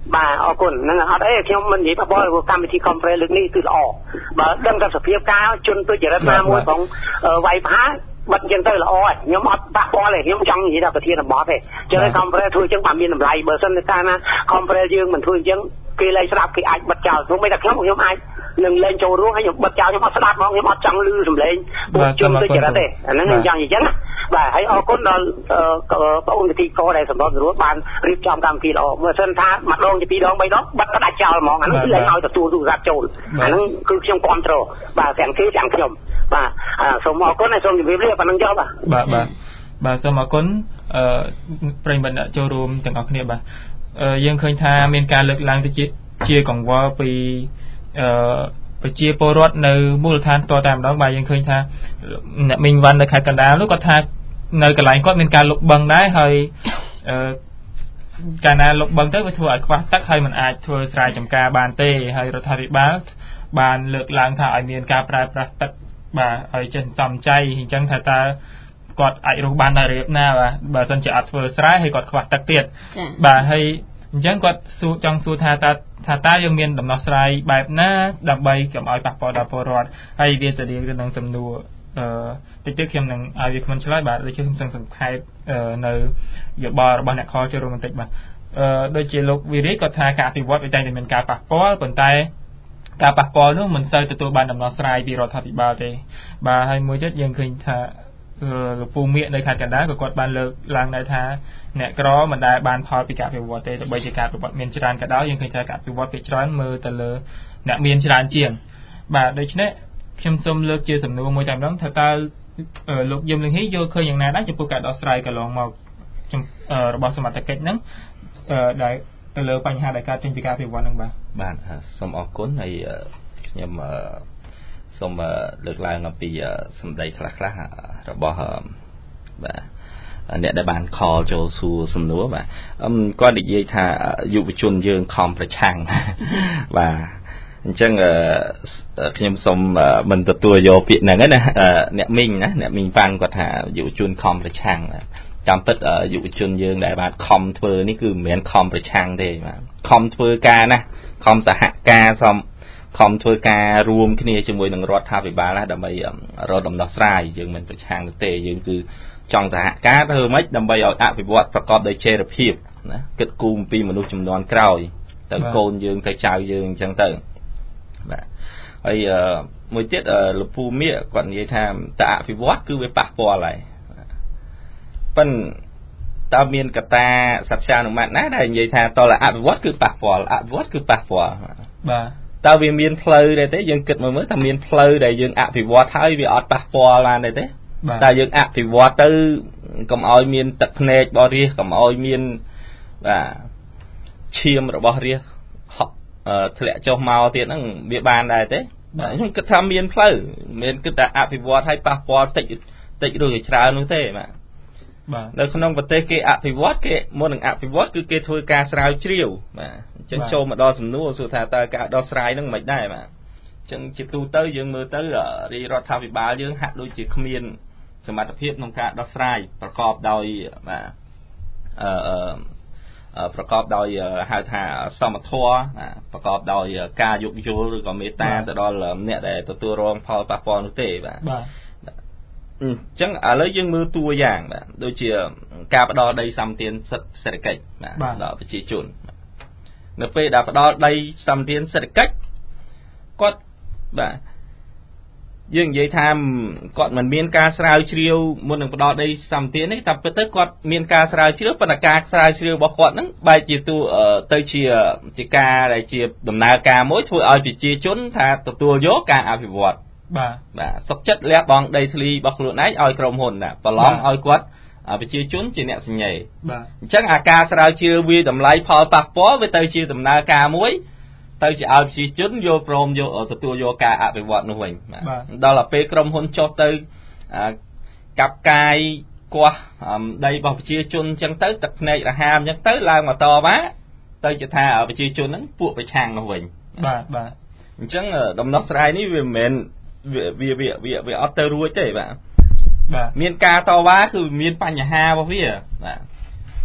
S8: បាទអរគុណហ្នឹងអត់អីខ្ញុំមិននិយាយបបរកម្មវិធី conference លើកនេះគឺល្អបើដឹងតែសភាពការជនទុច្ចរិតណាមួយផងវាយប្រហារបិទអញ្ចឹងទៅល្អហើយខ្ញុំអត់ប៉ះពាល់ទេខ្ញុំចង់និយាយថាប្រធានបទទេចឹង conference ធ្វើអញ្ចឹងបើមានតម្លៃបើសិនតែកាលណា conference យើងមិនធ្វើអញ្ចឹងគេលេងស្ដាប់គេអាចបិទចោលព្រោះមិនតែខ្ញុំខ្ញុំអាចនឹងលេងចូលរួមហើយខ្ញុំបិទចោលខ្ញុំអត់ស្ដាប់ហ្មងខ្ញុំអត់ចង់ឮសំឡេងពួកជនទុច្ចរិតទេអាហ្នឹងខ្ញុំចង់និយាយអញ្ចឹងបាទហើយអរគុណដល់បងអូនវិធីកដែលសម្របសម្រួលបានរៀបចំកម្មវិធីល្អបើមិនថាម្ដងជាពីរដងបីដងបិទផ្ដាច់ចោលហ្មងអាហ្នឹងគឺលេងឲ្យទទួលទូរស័ព្ទចូលអាហ្នឹងគឺខ្ញុំគ្រប់គ្រងបាទទាំងគេទាំងខ្ញុំបាទសូមអរគុណហើយសូមជម្រាបលាប៉ុណ្្នឹងចុះបាទ
S2: បាទបាទបាទសូមអរគុណអឺប្រិយមិត្តអ្នកចូលរួមទាំងអស់គ្នាបាទយើងឃើញថាមានការលើកឡើងទៅជាកង្វល់ពីអឺប្រជាពលរដ្ឋនៅមូលដ្ឋានតតែម្ដងបាទយើងឃើញថាអ្នកមីងវ៉ាន់នៅខេត្តកណ្ដាលនោះគាត់ថានៅកន្លែងគាត់មានការលុបបឹងដែរហើយអឺកាលណាលុបបឹងទៅវាធ្វើឲ្យខ្វះទឹកហើយมันអាចធ្វើស្រែចម្ការបានទេហើយរដ្ឋាភិបាលបានលើកឡើងថាឲ្យមានការប្រើប្រាស់ទឹកបាទឲ្យចេះសំចៃអញ្ចឹងថាតើគាត់អាចរស់បានដល់របៀបណាបាទបើមិនជាអត់ធ្វើស្រែហើយគាត់ខ្វះទឹកទៀតបាទហើយអញ្ចឹងគាត់សួរចង់សួរថាតើថាតើយើងមានដំណោះស្រាយបែបណាដើម្បីកុំឲ្យប៉ះពាល់ដល់ពលរដ្ឋហើយវាទៅទៅនឹងសំណួរអឺតិចទៀតខ្ញុំនឹងឲ្យវាគ្មិនឆ្លើយបាទដូចជាខ្ញុំចង់សង្ខេបនៅយោបល់របស់អ្នកខលចូលរួមបន្តិចបាទអឺដូចជាលោកវិរិយគាត់ថាការអភិវឌ្ឍវាតែតែមានការប៉ះពាល់ប៉ុន្តែការប៉ះពាល់នោះមិនសូវទទួលបានដំណោះស្រាយពីរដ្ឋាភិបាលទេបាទហើយមួយទៀតយើងឃើញថាលោកពូមៀកនៅខេត្តកណ្ដាលក៏គាត់បានលើកឡើងដែរថាអ្នកក្រមិនដែលបានផលពីការអភិវឌ្ឍទេទោះបីជាការអភិវឌ្ឍមានច្រើនក៏ដោយយើងឃើញថាការអភិវឌ្ឍពីច្រើនមើលទៅលើអ្នកមានច្រើនជាងបាទដូច្នេះខ្ញុំសូមលើកជាសំណួរមួយតែម្ដងថាតើលោកយឹមលឹងហ៊ីយល់ឃើញយ៉ាងណាដែរចំពោះការដោះស្រាយកន្លងមករបស់សមត្ថកិច្ចហ្នឹងដែលទៅលើបញ្ហាដែលកើតចេញពីការអភិវឌ្ឍហ្នឹងបាទ
S3: បាទសូមអរគុណហើយខ្ញុំសូមលើកឡើងអំពីសម្ដីខ្លះៗរបស់បាទអ្នកដែលបានខលចូលសួរសំណួរបាទគាត់និយាយថាយុវជនយើងខំប្រឆាំងបាទអញ្ចឹងខ្ញុំសូមមិនទទួលយកពាក្យហ្នឹងណាអ្នកមីងណាអ្នកមីងប៉ាន់គាត់ថាយុវជនខំប្រឆាំងតាមពិតយុវជនយើងដែលបានខំធ្វើនេះគឺមិនមែនខំប្រឆាំងទេបាទខំធ្វើការណាខំសហការសមខំធ្វើការរួមគ្នាជាមួយនឹងរដ្ឋាភិបាលណាដើម្បីរកដំណោះស្រាយយើងមិនប្រឆាំងទេយើងគឺចង់សហការធ្វើម៉េចដើម្បីឲ្យអភិវឌ្ឍប្រកបដោយចីរភាពណាគិតគូរពីមនុស្សចំនួនក្រោយទៅកូនយើងទៅចៅយើងអញ្ចឹងទៅបាទហើយមួយទៀតលោកពូមៀកគាត់និយាយថាតើអភិវឌ្ឍគឺវាប៉ះពាល់ហើយប៉ិនតើមានកត្តាសត្យានុម័តណាដែលនិយាយថាតើអភិវឌ្ឍគឺប៉ះពាល់អភិវឌ្ឍគឺប៉ះពាល់
S2: បាទ
S3: តើវាមានផ្លូវដែរទេយើងគិតមើលមើលតើមានផ្លូវដែលយើងអភិវឌ្ឍហើយវាអត់ប៉ះពាល់បានដែរទេតើយើងអភិវឌ្ឍទៅកុំឲ្យមានទឹកភ្នែករបស់រាជកុំឲ្យមានបាទឈាមរបស់រាជធ្លាក់ចុះមកទៀតហ្នឹងវាបានដែរទេបាទខ្ញុំគិតថាមានផ្លូវមានគិតថាអភិវឌ្ឍឲ្យប៉ះពាល់តិចតិចឬច្រើននោះទេបាទ
S2: បាទ
S3: នៅក្នុងប្រទេសគេអភិវឌ្ឍគេមុននឹងអភិវឌ្ឍគឺគេធ្វើការស្រាវជ្រាវបាទអញ្ចឹងចូលមកដល់សំណួរសួរថាតើការដោះស្រាយហ្នឹងមិនដែរបាទអញ្ចឹងជាទូទៅយើងមើលទៅរាជរដ្ឋាភិបាលយើងហាក់ដូចជាគ្មានសមត្ថភាពក្នុងការដោះស្រាយប្រកបដោយបាទអឺប្រកបដោយហៅថាសមធម៌ប្រកបដោយការយោគយល់ឬក៏មេត្តាទៅដល់អ្នកដែលទទួលរងផលប៉ះពាល់នោះទេបាទ
S2: បាទ
S3: អញ្ចឹងឥឡូវយើងមើលតួយ៉ាងបាទដូចជាការផ្ដល់ដីសម្បទានសិទ្ធិសេដ្ឋកិច្ចបាទដល់ប្រជាជននៅពេលដែលផ្ដល់ដីសម្បទានសេដ្ឋកិច្ចគាត់បាទយើងនិយាយថាគាត់មិនមានការស្រាវជ្រាវមុននឹងផ្ដល់ដីសម្បទាននេះតែពិតទៅគាត់មានការស្រាវជ្រាវប៉ុន្តែការស្រាវជ្រាវរបស់គាត់ហ្នឹងបែរជាទូទៅជាជាការដែលជាដំណើរការមួយធ្វើឲ្យប្រជាជនថាទទួលយកការអភិវឌ្ឍ
S2: បាទ
S3: បាទសុខចិត្តលះបង់ដីធ្លីរបស់ខ្លួនឯងឲ្យក្រុមហ៊ុនណាប្រឡងឲ្យគាត់ប្រជាជនជាអ្នកសញ្ញេ
S2: បាទ
S3: អញ្ចឹងអាការស្រាវជ្រាវវាតម្លៃផលប៉ះពាល់វាទៅជាដំណើរការមួយទៅជាឲ្យប្រជាជនយកព្រមយកទទួលយកការអភិវឌ្ឍនោះវិញដល់ទៅពេលក្រុមហ៊ុនចុះទៅកាប់កាយគាស់ដីរបស់ប្រជាជនអញ្ចឹងទៅទឹកភ្នែករហាមអញ្ចឹងទៅឡើងមកតវ៉ាទៅជាថាប្រជាជនហ្នឹងពួកប្រឆាំងនោះវិញ
S2: បាទបាទ
S3: អញ្ចឹងដំណោះស្រាយនេះវាមិនមែនវាវាវាវាអត់ទៅរួចទេបាទ
S2: បាទ
S3: មានការតវ៉ាគឺមានបញ្ហារបស់វាបាទ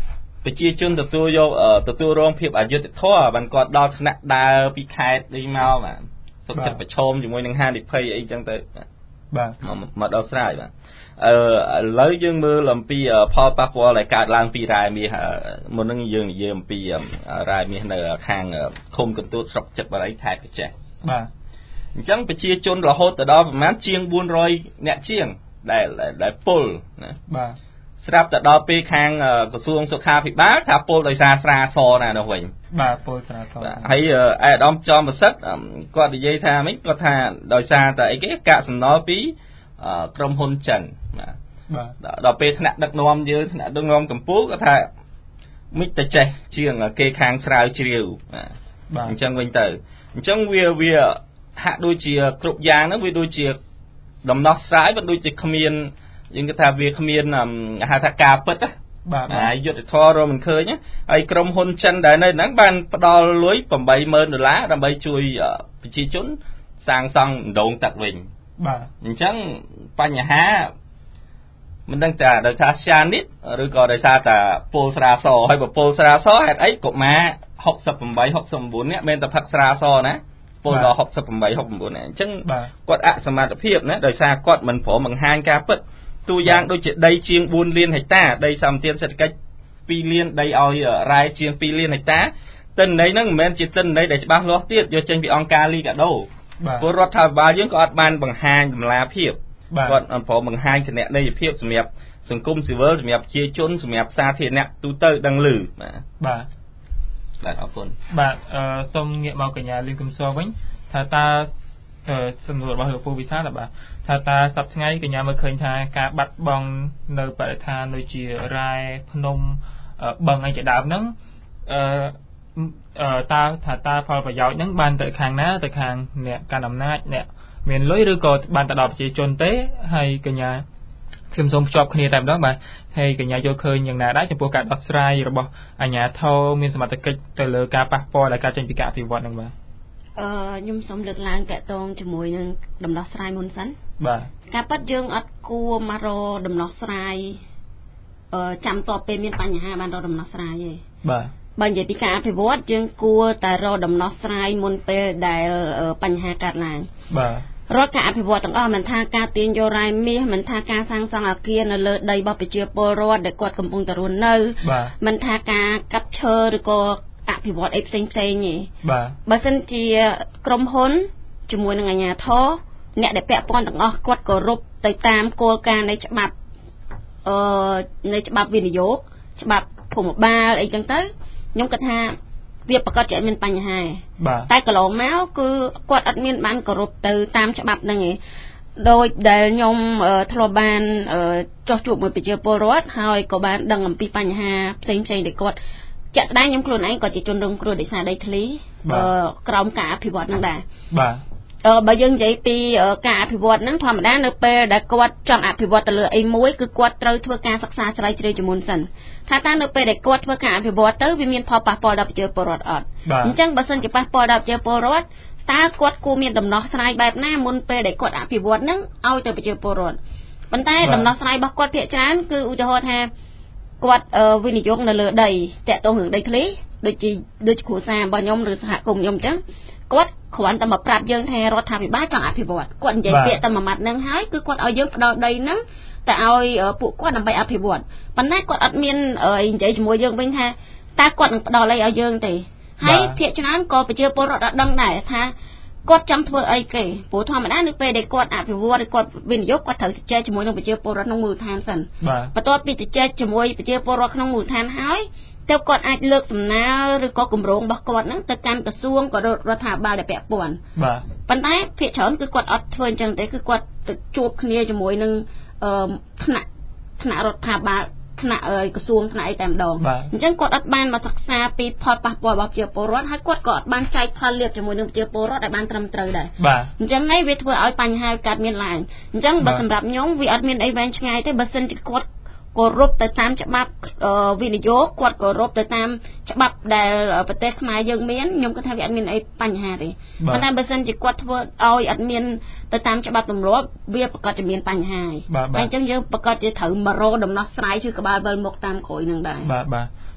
S3: ប្រជាជនទទួលយកទទួលរងភាពអយុត្តិធម៌បានគាត់ដល់ថ្នាក់ដើរពីខេត្តនេះមកបាទសុខចិត្តប្រឈមជាមួយនឹងហានិភ័យអីចឹងទៅបាទមកដល់ស្រ័យបាទអឺឥឡូវយើងមើលអំពីផលប៉ះពាល់ដែលកើតឡើងពីរ៉ែមាសមុននឹងយើងនិយាយអំពីរ៉ែមាសនៅខាងឃុំកន្ទួតស្រុកចិត្តបារីខេត្តកញ្ចេះបាទអញ្ចឹងប្រជាជនរហូតដល់ប្រមាណជាងបួនរយអ្នកជាងដែលដែលពលណាបាទស្រាប់តែដល់ពេលខាងក្រសួងសុខាភិបាលថាពលដោយសារស្រាសណានោះវិញ
S2: បាទពលស្រាស
S3: ហើយអាដាមចំប្រសិទ្ធគាត់និយាយថាម៉េចគាត់ថាដោយសារតែអីគេកាកសំណល់ពីក្រុមហ៊ុនចិនបាទដល់ពេលថ្នាក់ដឹកនាំយើងថ្នាក់ដឹកនាំកម្ពុជាគាត់ថាមិនតែចេះជាងគេខាងស្រាវជ្រាវបាទអញ្ចឹងវិញទៅអញ្ចឹងវាវាហាក់ដូចជាគ្រប់យ៉ាងហ្នឹងវាដូចជាដំណោះស្រាយមិនដូចជាគ្មានយើងគិតថាវាគ្មានហៅថាការពិតណាបាទហើយយុទ្ធធររមិនឃើញហើយក្រុមហ៊ុនចិនដែលនៅហ្នឹងបានផ្ដល់លុយeight thousandដុល្លារដើម្បីជួយប្រជាជនសាងសង់ដងទឹកវិញបាទអញ្ចឹងបញ្ហាមិនដឹងថាដោយសារសានិតឬក៏ដោយសារតែពលស្រាសហើយបើពលស្រាសហេតុអីកុមារsixty-eight sixty-nineនាក់មានតែផឹកស្រាសណាពលដល់sixty-eight sixty-nineនាក់អញ្ចឹងគាត់អសមត្ថភាពណាដោយសារគាត់មិនព្រមបង្ហាញការពិតទូយ៉ាងដូចជាដីជាងfourលានហិកតាដីសម្បត្តិសេដ្ឋកិច្ចtwoលានដីឲ្យរ៉ែជាងtwoលានហិកតាទិន្នន័យហ្នឹងមិនមែនជាទិន្នន័យដែលច្បាស់លាស់ទៀតយកចេញពីអង្គការលីកាដូពលរដ្ឋាភិបាលយើងក៏អត់បានបង្ហាញតម្លាភាពគាត់អត់ព្រមបង្ហាញគណនេយ្យភាពសម្រាប់សង្គមស៊ីវិលសម្រាប់ប្រជាជនសម្រាប់សាធារណៈទូទៅដឹងឮបាទបាទបាទអរគុណ
S2: បាទអឺសូមងាកមកកញ្ញាលីនកំសរវិញថាតើអឺសំណួររបស់លោកពូវិសាលបាទថាតើសប្តាហ៍ថ្ងៃកញ្ញាមើលឃើញថាការបាត់បង់នៅបរិស្ថានដូចជារ៉ែភ្នំបឹងអីជាដើមហ្នឹងអឺអឺតើថាតើផលប្រយោជន៍ហ្នឹងបានទៅខាងណាទៅខាងអ្នកកាន់អំណាចអ្នកមានលុយឬក៏បានទៅដល់ប្រជាជនទេហើយកញ្ញាខ្ញុំសូមភ្ជាប់គ្នាតែម្ដងបាទហើយកញ្ញាយល់ឃើញយ៉ាងណាដែរចំពោះការដោះស្រាយរបស់អាជ្ញាធរមានសមត្ថកិច្ចទៅលើការប៉ះពាល់ដែលកើតចេញពីការអភិវឌ្ឍហ្នឹងបាទ
S4: អឺខ្ញុំសូមលើកឡើងតកតងជាមួយនឹងដំណោះស្រាយមុនសិន
S2: បាទ
S4: ការប៉ັດយើងអត់គួរមករកដំណោះស្រាយអឺចាំតបពេលមានបញ្ហាបានរកដំណោះស្រាយទេ
S2: បាទ
S4: បើនិយាយពីការអភិវឌ្ឍយើងគួរតែរកដំណោះស្រាយមុនពេលដែលបញ្ហាកើតឡើង
S2: បាទ
S4: រដ្ឋការអភិវឌ្ឍទាំងអស់មិនថាការទាញយករ៉ែមាសមិនថាការសាងសង់អគារនៅលើដីរបស់ប្រជាពលរដ្ឋដែលគាត់កំពុងតែរស់នៅមិនថាការកាប់ឈើឬក៏អភិវឌ្ឍអីផ្សេងផ្សេងទេ
S2: បាទ
S4: បើសិនជាក្រុមហ៊ុនជាមួយនឹងអាជ្ញាធរអ្នកដែលពាក់ព័ន្ធទាំងអស់គាត់គោរពទៅតាមគោលការណ៍នៃច្បាប់អឺនៃច្បាប់វិនិយោគច្បាប់ភូមិបាលអីចឹងទៅខ្ញុំគិតថាវាប្រកាសជាមានបញ្ហាតែកន្លងមកគឺគាត់អត់មានបានគោរពទៅតាមច្បាប់ហ្នឹងឯងដោយដែលខ្ញុំធ្លាប់បានចោះជួបមួយប្រជាពលរដ្ឋហើយក៏បានដឹងអំពីបញ្ហាផ្សេងផ្សេងដែលគាត់ជាក់ស្ដែងខ្ញុំខ្លួនឯងក៏ជាជនរងគ្រោះដោយសារដីធ្លីក្រោមការអភិវឌ្ឍហ្នឹងដែរ
S2: បាទ
S4: អឺបើយើងនិយាយពីការអភិវឌ្ឍហ្នឹងធម្មតានៅពេលដែលគាត់ចង់អភិវឌ្ឍទៅលើអីមួយគឺគាត់ត្រូវធ្វើការសិក្សាស្រាវជ្រាវជាមុនសិនថាតើនៅពេលដែលគាត់ធ្វើការអភិវឌ្ឍទៅវាមានផលប៉ះពាល់ដល់ប្រជាពលរដ្ឋអត់អញ្ចឹងបើសិនជាប៉ះពាល់ដល់ប្រជាពលរដ្ឋតើគាត់គួរមានដំណោះស្រាយបែបណាមុនពេលដែលគាត់អភិវឌ្ឍហ្នឹងឲ្យទៅប្រជាពលរដ្ឋប៉ុន្តែដំណោះស្រាយរបស់គាត់ភាគច្រើនគឺឧទាហរណ៍ថាគាត់វិនិយោគនៅលើដីតាក់ទងរឿងដីធ្លីដូចជាដូចគ្រួសាររបស់ខ្ញុំឬសហគមន៍ខ្ញុំអញ្ចឹងគាត់គ្រាន់តែមកប្រាប់យើងថារដ្ឋាភិបាលចង់អភិវឌ្ឍគាត់និយាយពាក្យតែមួយម៉ាត់ហ្នឹងហើយគឺគាត់ឲ្យយើងផ្ដល់ដីហ្នឹងតែឲ្យពួកគាត់ដើម្បីអភិវឌ្ឍប៉ុន្តែគាត់អត់មាននិយាយជាមួយយើងវិញថាតើគាត់នឹងផ្ដល់អីឲ្យយើងទេហើយភាគច្រើនក៏ប្រជាពលរដ្ឋអត់ដឹងដែរថាគាត់ចង់ធ្វើអីគេព្រោះធម្មតានៅពេលដែលគាត់អភិវឌ្ឍឬគាត់វិនិយោគគាត់ត្រូវជជែកជាមួយនឹងប្រជាពលរដ្ឋក្នុងមូលដ្ឋានសិនបន្ទាប់ពីជជែកជាមួយប្រជាពលរដ្ឋក្នុងមូលដ្ឋានហើយទើបគាត់អាចលើកសំណើឬក៏គម្រោងរបស់គាត់ហ្នឹងទៅកាន់ក្រសួងក៏រដ្ឋាភិបាលដែលពាក់ព័ន្ធ
S2: បាទ
S4: ប៉ុន្តែភាគច្រើនគឺគាត់អត់ធ្វើអញ្ចឹងទេគឺគាត់ទៅជួបគ្នាជាមួយនឹងអឺថ្នាក់ថ្នាក់រដ្ឋាភិបាលថ្នាក់ក្រសួងថ្នាក់អីតែម្ដងអញ្ចឹងគាត់អត់បានមកសិក្សាពីផលប៉ះពាល់របស់ប្រជាពលរដ្ឋហើយគាត់ក៏អត់បានចែកផលលាភជាមួយនឹងប្រជាពលរដ្ឋឲ្យបានត្រឹមត្រូវដែរអញ្ចឹងហើយវាធ្វើឲ្យបញ្ហាកើតមានឡើងអញ្ចឹងបើសម្រាប់ខ្ញុំវាអត់មានអីវែងឆ្ងាយទេបើសិនជាគាត់គោរពទៅតាមច្បាប់វិនិយោគគាត់គោរពទៅតាមច្បាប់ដែលប្រទេសខ្មែរយើងមានខ្ញុំគិតថាវាអត់មានអីបញ្ហាទេប៉ុន្តែបើសិនជាគាត់ធ្វើឲ្យអត់មានទៅតាមច្បាប់ទម្លាប់វាប្រកាសជាមានបញ្ហាហើយអញ្ចឹងយើងប្រកាសជាត្រូវមករកដំណោះស្រាយជួយក្បាលវិលមុខតាមក្រោយនឹងដែរ
S2: បាទបាទ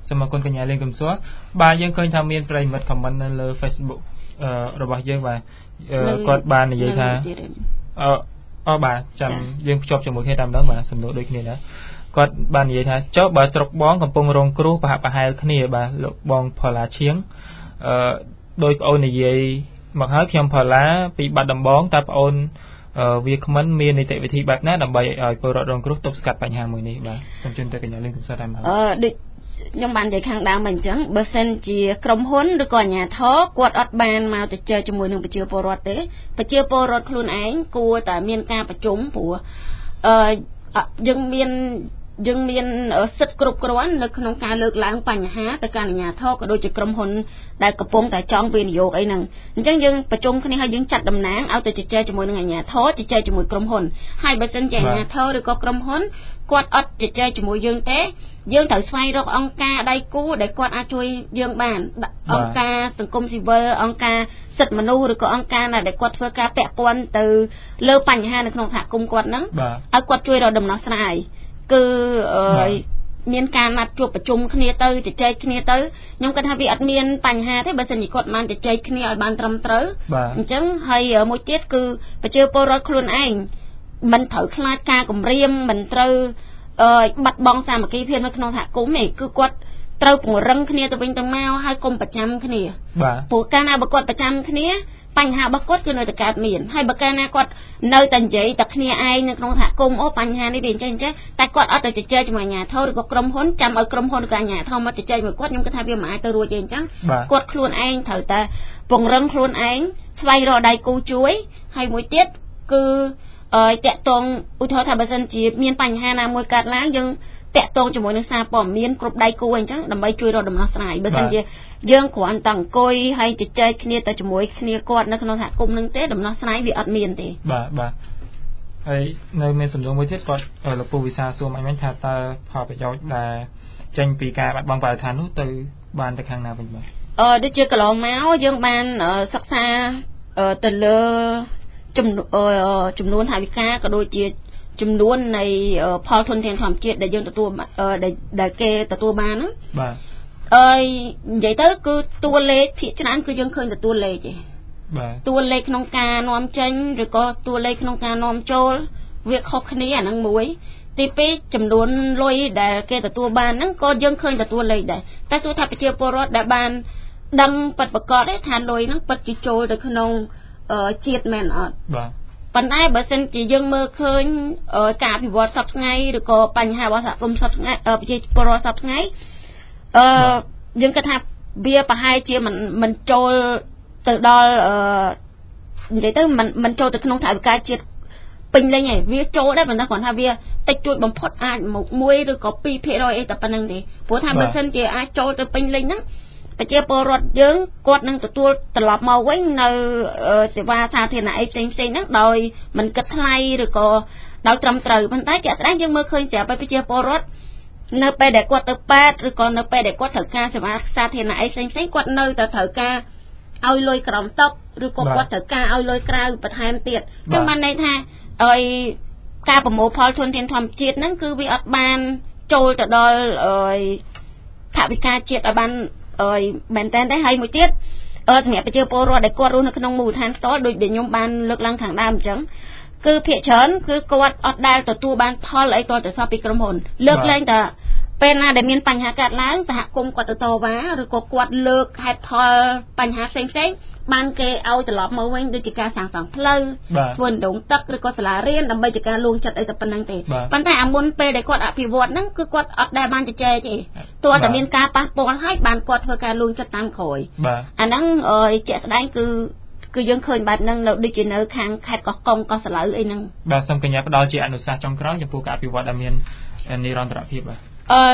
S2: សូមអរគុណកញ្ញាលេងកំសួរបាទយើងឃើញថាមានប្រិយមិត្ត comment នៅលើ Facebook អឺរបស់យើងបាទគាត់បាននិយាយថាអឺអឺបាទចាំយើងភ្ជាប់ជាមួយគ្នាតាមដល់បាទសំណួរដូចគ្នាដែរគាត់បាននិយាយថាចុះបើស្រុកបងកំពុងរងគ្រោះប្រហាក់ប្រហែលគ្នាបាទលោកបងផល្លាឈៀងអឺដោយប្អូននិយាយមកហើយខ្ញុំផល្លាពីបាត់ដំបងតើប្អូនវាគ្មិនមាននីតិវិធីបែបណាដើម្បីឲ្យពលរដ្ឋរងគ្រោះទប់ស្កាត់បញ្ហាមួយនេះបាទសូមជូនទៅកញ្ញាលេងកំសត់តាមដល់អឺដូចខ្ញុំបាននិយាយខាងដើមមកអញ្ចឹងបើសិនជាក្រុមហ៊ុនឬក៏អាជ្ញាធរគាត់អត់បានមកទៅជែកជាមួយនឹងប្រជាពលរដ្ឋទេប្រជាពលរដ្ឋខ្លួនឯងគួរតែមានការប្រជុំព្រោះអឺយើងមានយើងមានសិទ្ធិគ្រប់គ្រាន់នៅក្នុងការលើកឡើងបញ្ហាទៅកាន់អាជ្ញាធរក៏ដូចជាក្រុមហ៊ុនដែលកំពុងតែចង់វិនិយោគអីហ្នឹងអញ្ចឹងយើងប្រជុំគ្នាហើយយើងចាត់តំណាងឲ្យទៅជជែកជាមួយនឹងអាជ្ញាធរជជែកជាមួយក្រុមហ៊ុនហើយបើសិនជាអាជ្ញាធរឬក៏ក្រុមហ៊ុនគាត់អត់ជជែកជាមួយយើងទេយើងត្រូវស្វែងរកអង្គការដៃគូដែលគាត់អាចជួយយើងបានអង្គការសង្គមស៊ីវិលអង្គការសិទ្ធិមនុស្សឬក៏អង្គការណាដែលគាត់ធ្វើការពាក់ព័ន្ធទៅលើបញ្ហានៅក្នុងសហគមន៍គាត់ហ្នឹងឲ្យគាត់ជួយរកដំណោះស្រាយគឺមានការណាត់ជួបប្រជុំគ្នាទៅជជែកគ្នាទៅខ្ញុំគិតថាវាអត់មានបញ្ហាទេបើសិនជាគាត់បានជជែកគ្នាឲ្យបានត្រឹមត្រូវអញ្ចឹងហើយមួយទៀតគឺប្រជាពលរដ្ឋខ្លួនឯងមិនត្រូវខ្លាចការគំរាមមិនត្រូវបាត់បង់សាមគ្គីភាពនៅក្នុងសហគមន៍ទេគឺគាត់ត្រូវពង្រឹងគ្នាទៅវិញទៅមកហើយកុំប្រចាំគ្នាព្រោះកាលណាបើគាត់ប្រចាំគ្នាបញ្ហារបស់គាត់គឺនៅតែកើតមានហើយបើកាលណាគាត់នៅតែនិយាយតែគ្នាឯងនៅក្នុងសហគមន៍អូបញ្ហានេះវាអញ្ចឹងអញ្ចឹងតែគាត់អត់ទៅជជែកជាមួយអាជ្ញាធរឬក៏ក្រុមហ៊ុនចាំឲ្យក្រុមហ៊ុនឬក៏អាជ្ញាធរមកជជែកមួយគាត់ខ្ញុំគិតថាវាមិនអាចទៅរួចទេអញ្ចឹងគាត់ខ្លួនឯងត្រូវតែពង្រឹងខ្លួនឯងស្វែងរកដៃគូជួយហើយមួយទៀតគឺអឺតាក់ទងឧទាហរណ៍ថាបើសិនជាមានបញ្ហាណាមួយកើតឡើងយើងតាក់ទងជាមួយនឹងសារព័ត៌មានគ្រប់ដៃគូអញ្ចឹងដើម្បីជួយរកដំណោះស្រាយបើមិនជាយើងគ្រាន់តែអង្គុយហើយជជែកគ្នាទៅជាមួយគ្នាគាត់នៅក្នុងសហគមន៍នឹងទេដំណោះស្រាយវាអត់មានទេបាទបាទហើយនៅមានសំណួរមួយទៀតគាត់លោកពូវិសាសួរមកវិញថាតើផលប្រយោជន៍ដែលចេញពីការបាត់បង់បរិស្ថាននោះទៅបានទៅខាងណាវិញបាទអឺដូចជាកន្លងមកយើងបានសិក្សាទៅលើចំនួនថវិកាក៏ដូចជាចំនួននៃផលធនធានធម្មជាតិដែលយើងទទួលដែលគេទទួលបានហ្នឹងបាទអើយនិយាយទៅគឺតួលេខភាគច្រើនគឺយើងឃើញតែតួលេខទេបាទតួលេខក្នុងការនាំចេញឬក៏តួលេខក្នុងការនាំចូលវាខុសគ្នាអាហ្នឹងមួយទីពីរចំនួនលុយដែលគេទទួលបានហ្នឹងក៏យើងឃើញតែតួលេខដែរតែសួរថាប្រជាពលរដ្ឋដែលបានដឹងពិតប្រាកដទេថាលុយហ្នឹងពិតជាចូលទៅក្នុងជាតិមែនអត់បាទប៉ុន្តែបើសិនជាយើងមើលឃើញការអភិវឌ្ឍសពថ្ងៃឬក៏បញ្ហារបស់សហគមន៍សពថ្ងៃប្រជាពលរដ្ឋសពថ្ងៃអឺយើងគិតថាវាប្រហែលជាមិនមិនចូលទៅដល់អឺនិយាយទៅមិនមិនចូលទៅក្នុងថវិកាជាតិពេញលេញទេវាចូលដែរប៉ុន្តែគ្រាន់ថាវាតិចតួចបំផុតអាចមកមួយឬក៏ពីរភាគរយអីតែប៉ុណ្្នឹងទេព្រោះថាបើសិនជាអាចចូលទៅពេញលេញហ្នឹងប្រជាពលរដ្ឋយើងគាត់នឹងទទួលត្រឡប់មកវិញនៅសេវាសាធារណៈអីផ្សេងផ្សេងហ្នឹងដោយមិនគិតថ្លៃឬក៏ដោយត្រឹមត្រូវប៉ុន្តែជាក់ស្ដែងយើងមើលឃើញស្រាប់តែប្រជាពលរដ្ឋនៅពេលដែលគាត់ទៅពេទ្យឬក៏នៅពេលដែលគាត់ត្រូវការសេវាសាធារណៈអីផ្សេងផ្សេងគាត់នៅតែត្រូវការឲ្យលុយក្រំតុកឬក៏គាត់ត្រូវការឲ្យលុយក្រៅបន្ថែមទៀតអញ្ចឹងបានន័យថាឲ្យការប្រមូលផលធនធានធម្មជាតិហ្នឹងគឺវាអត់បានចូលទៅដល់ថវិកាជាតិឲ្យបានអើយមែនតើទេហើយមួយទៀតអឺសម្រាប់ប្រជាពលរដ្ឋដែលគាត់រស់នៅក្នុងមូលដ្ឋានផ្ទាល់ដូចដែលខ្ញុំបានលើកឡើងខាងដើមអញ្ចឹងគឺភាគច្រើនគឺគាត់អត់ដែលទទួលបានផលអីតទៅសោះពីក្រុមហ៊ុនលើកលែងតែពេលណាដែលមានបញ្ហាកើតឡើងសហគមន៍គាត់ទៅតវ៉ាឬក៏គាត់លើកហេតុផលបញ្ហាផ្សេងផ្សេងបានគេឲ្យត្រឡប់មកវិញដូចជាការសាងសង់ផ្លូវធ្វើដងទឹកឬក៏សាលារៀនដើម្បីជាការលួងចិត្តអីតែប៉ុណ្្នឹងទេប៉ុន្តែអាមុនពេលដែលគាត់អភិវឌ្ឍហ្នឹងគឺគាត់អត់ដែលបានជជែកទេទោះតែមានការប៉ះពាល់ហើយបានគាត់ធ្វើការលួងចិត្តតាមក្រោយអាហ្នឹងជាក់ស្ដែងគឺគឺយើងឃើញបែបហ្នឹងនៅដូចជានៅខាងខេត្តកោះកុងកោះស្លៅអីហ្នឹងបាទសូមកញ្ញាផ្ដល់ជាអនុសាសន៍ចុងក្រោយចំពោះការអភិវឌ្ឍដែលមាននិរន្តរភាពបាទអឺ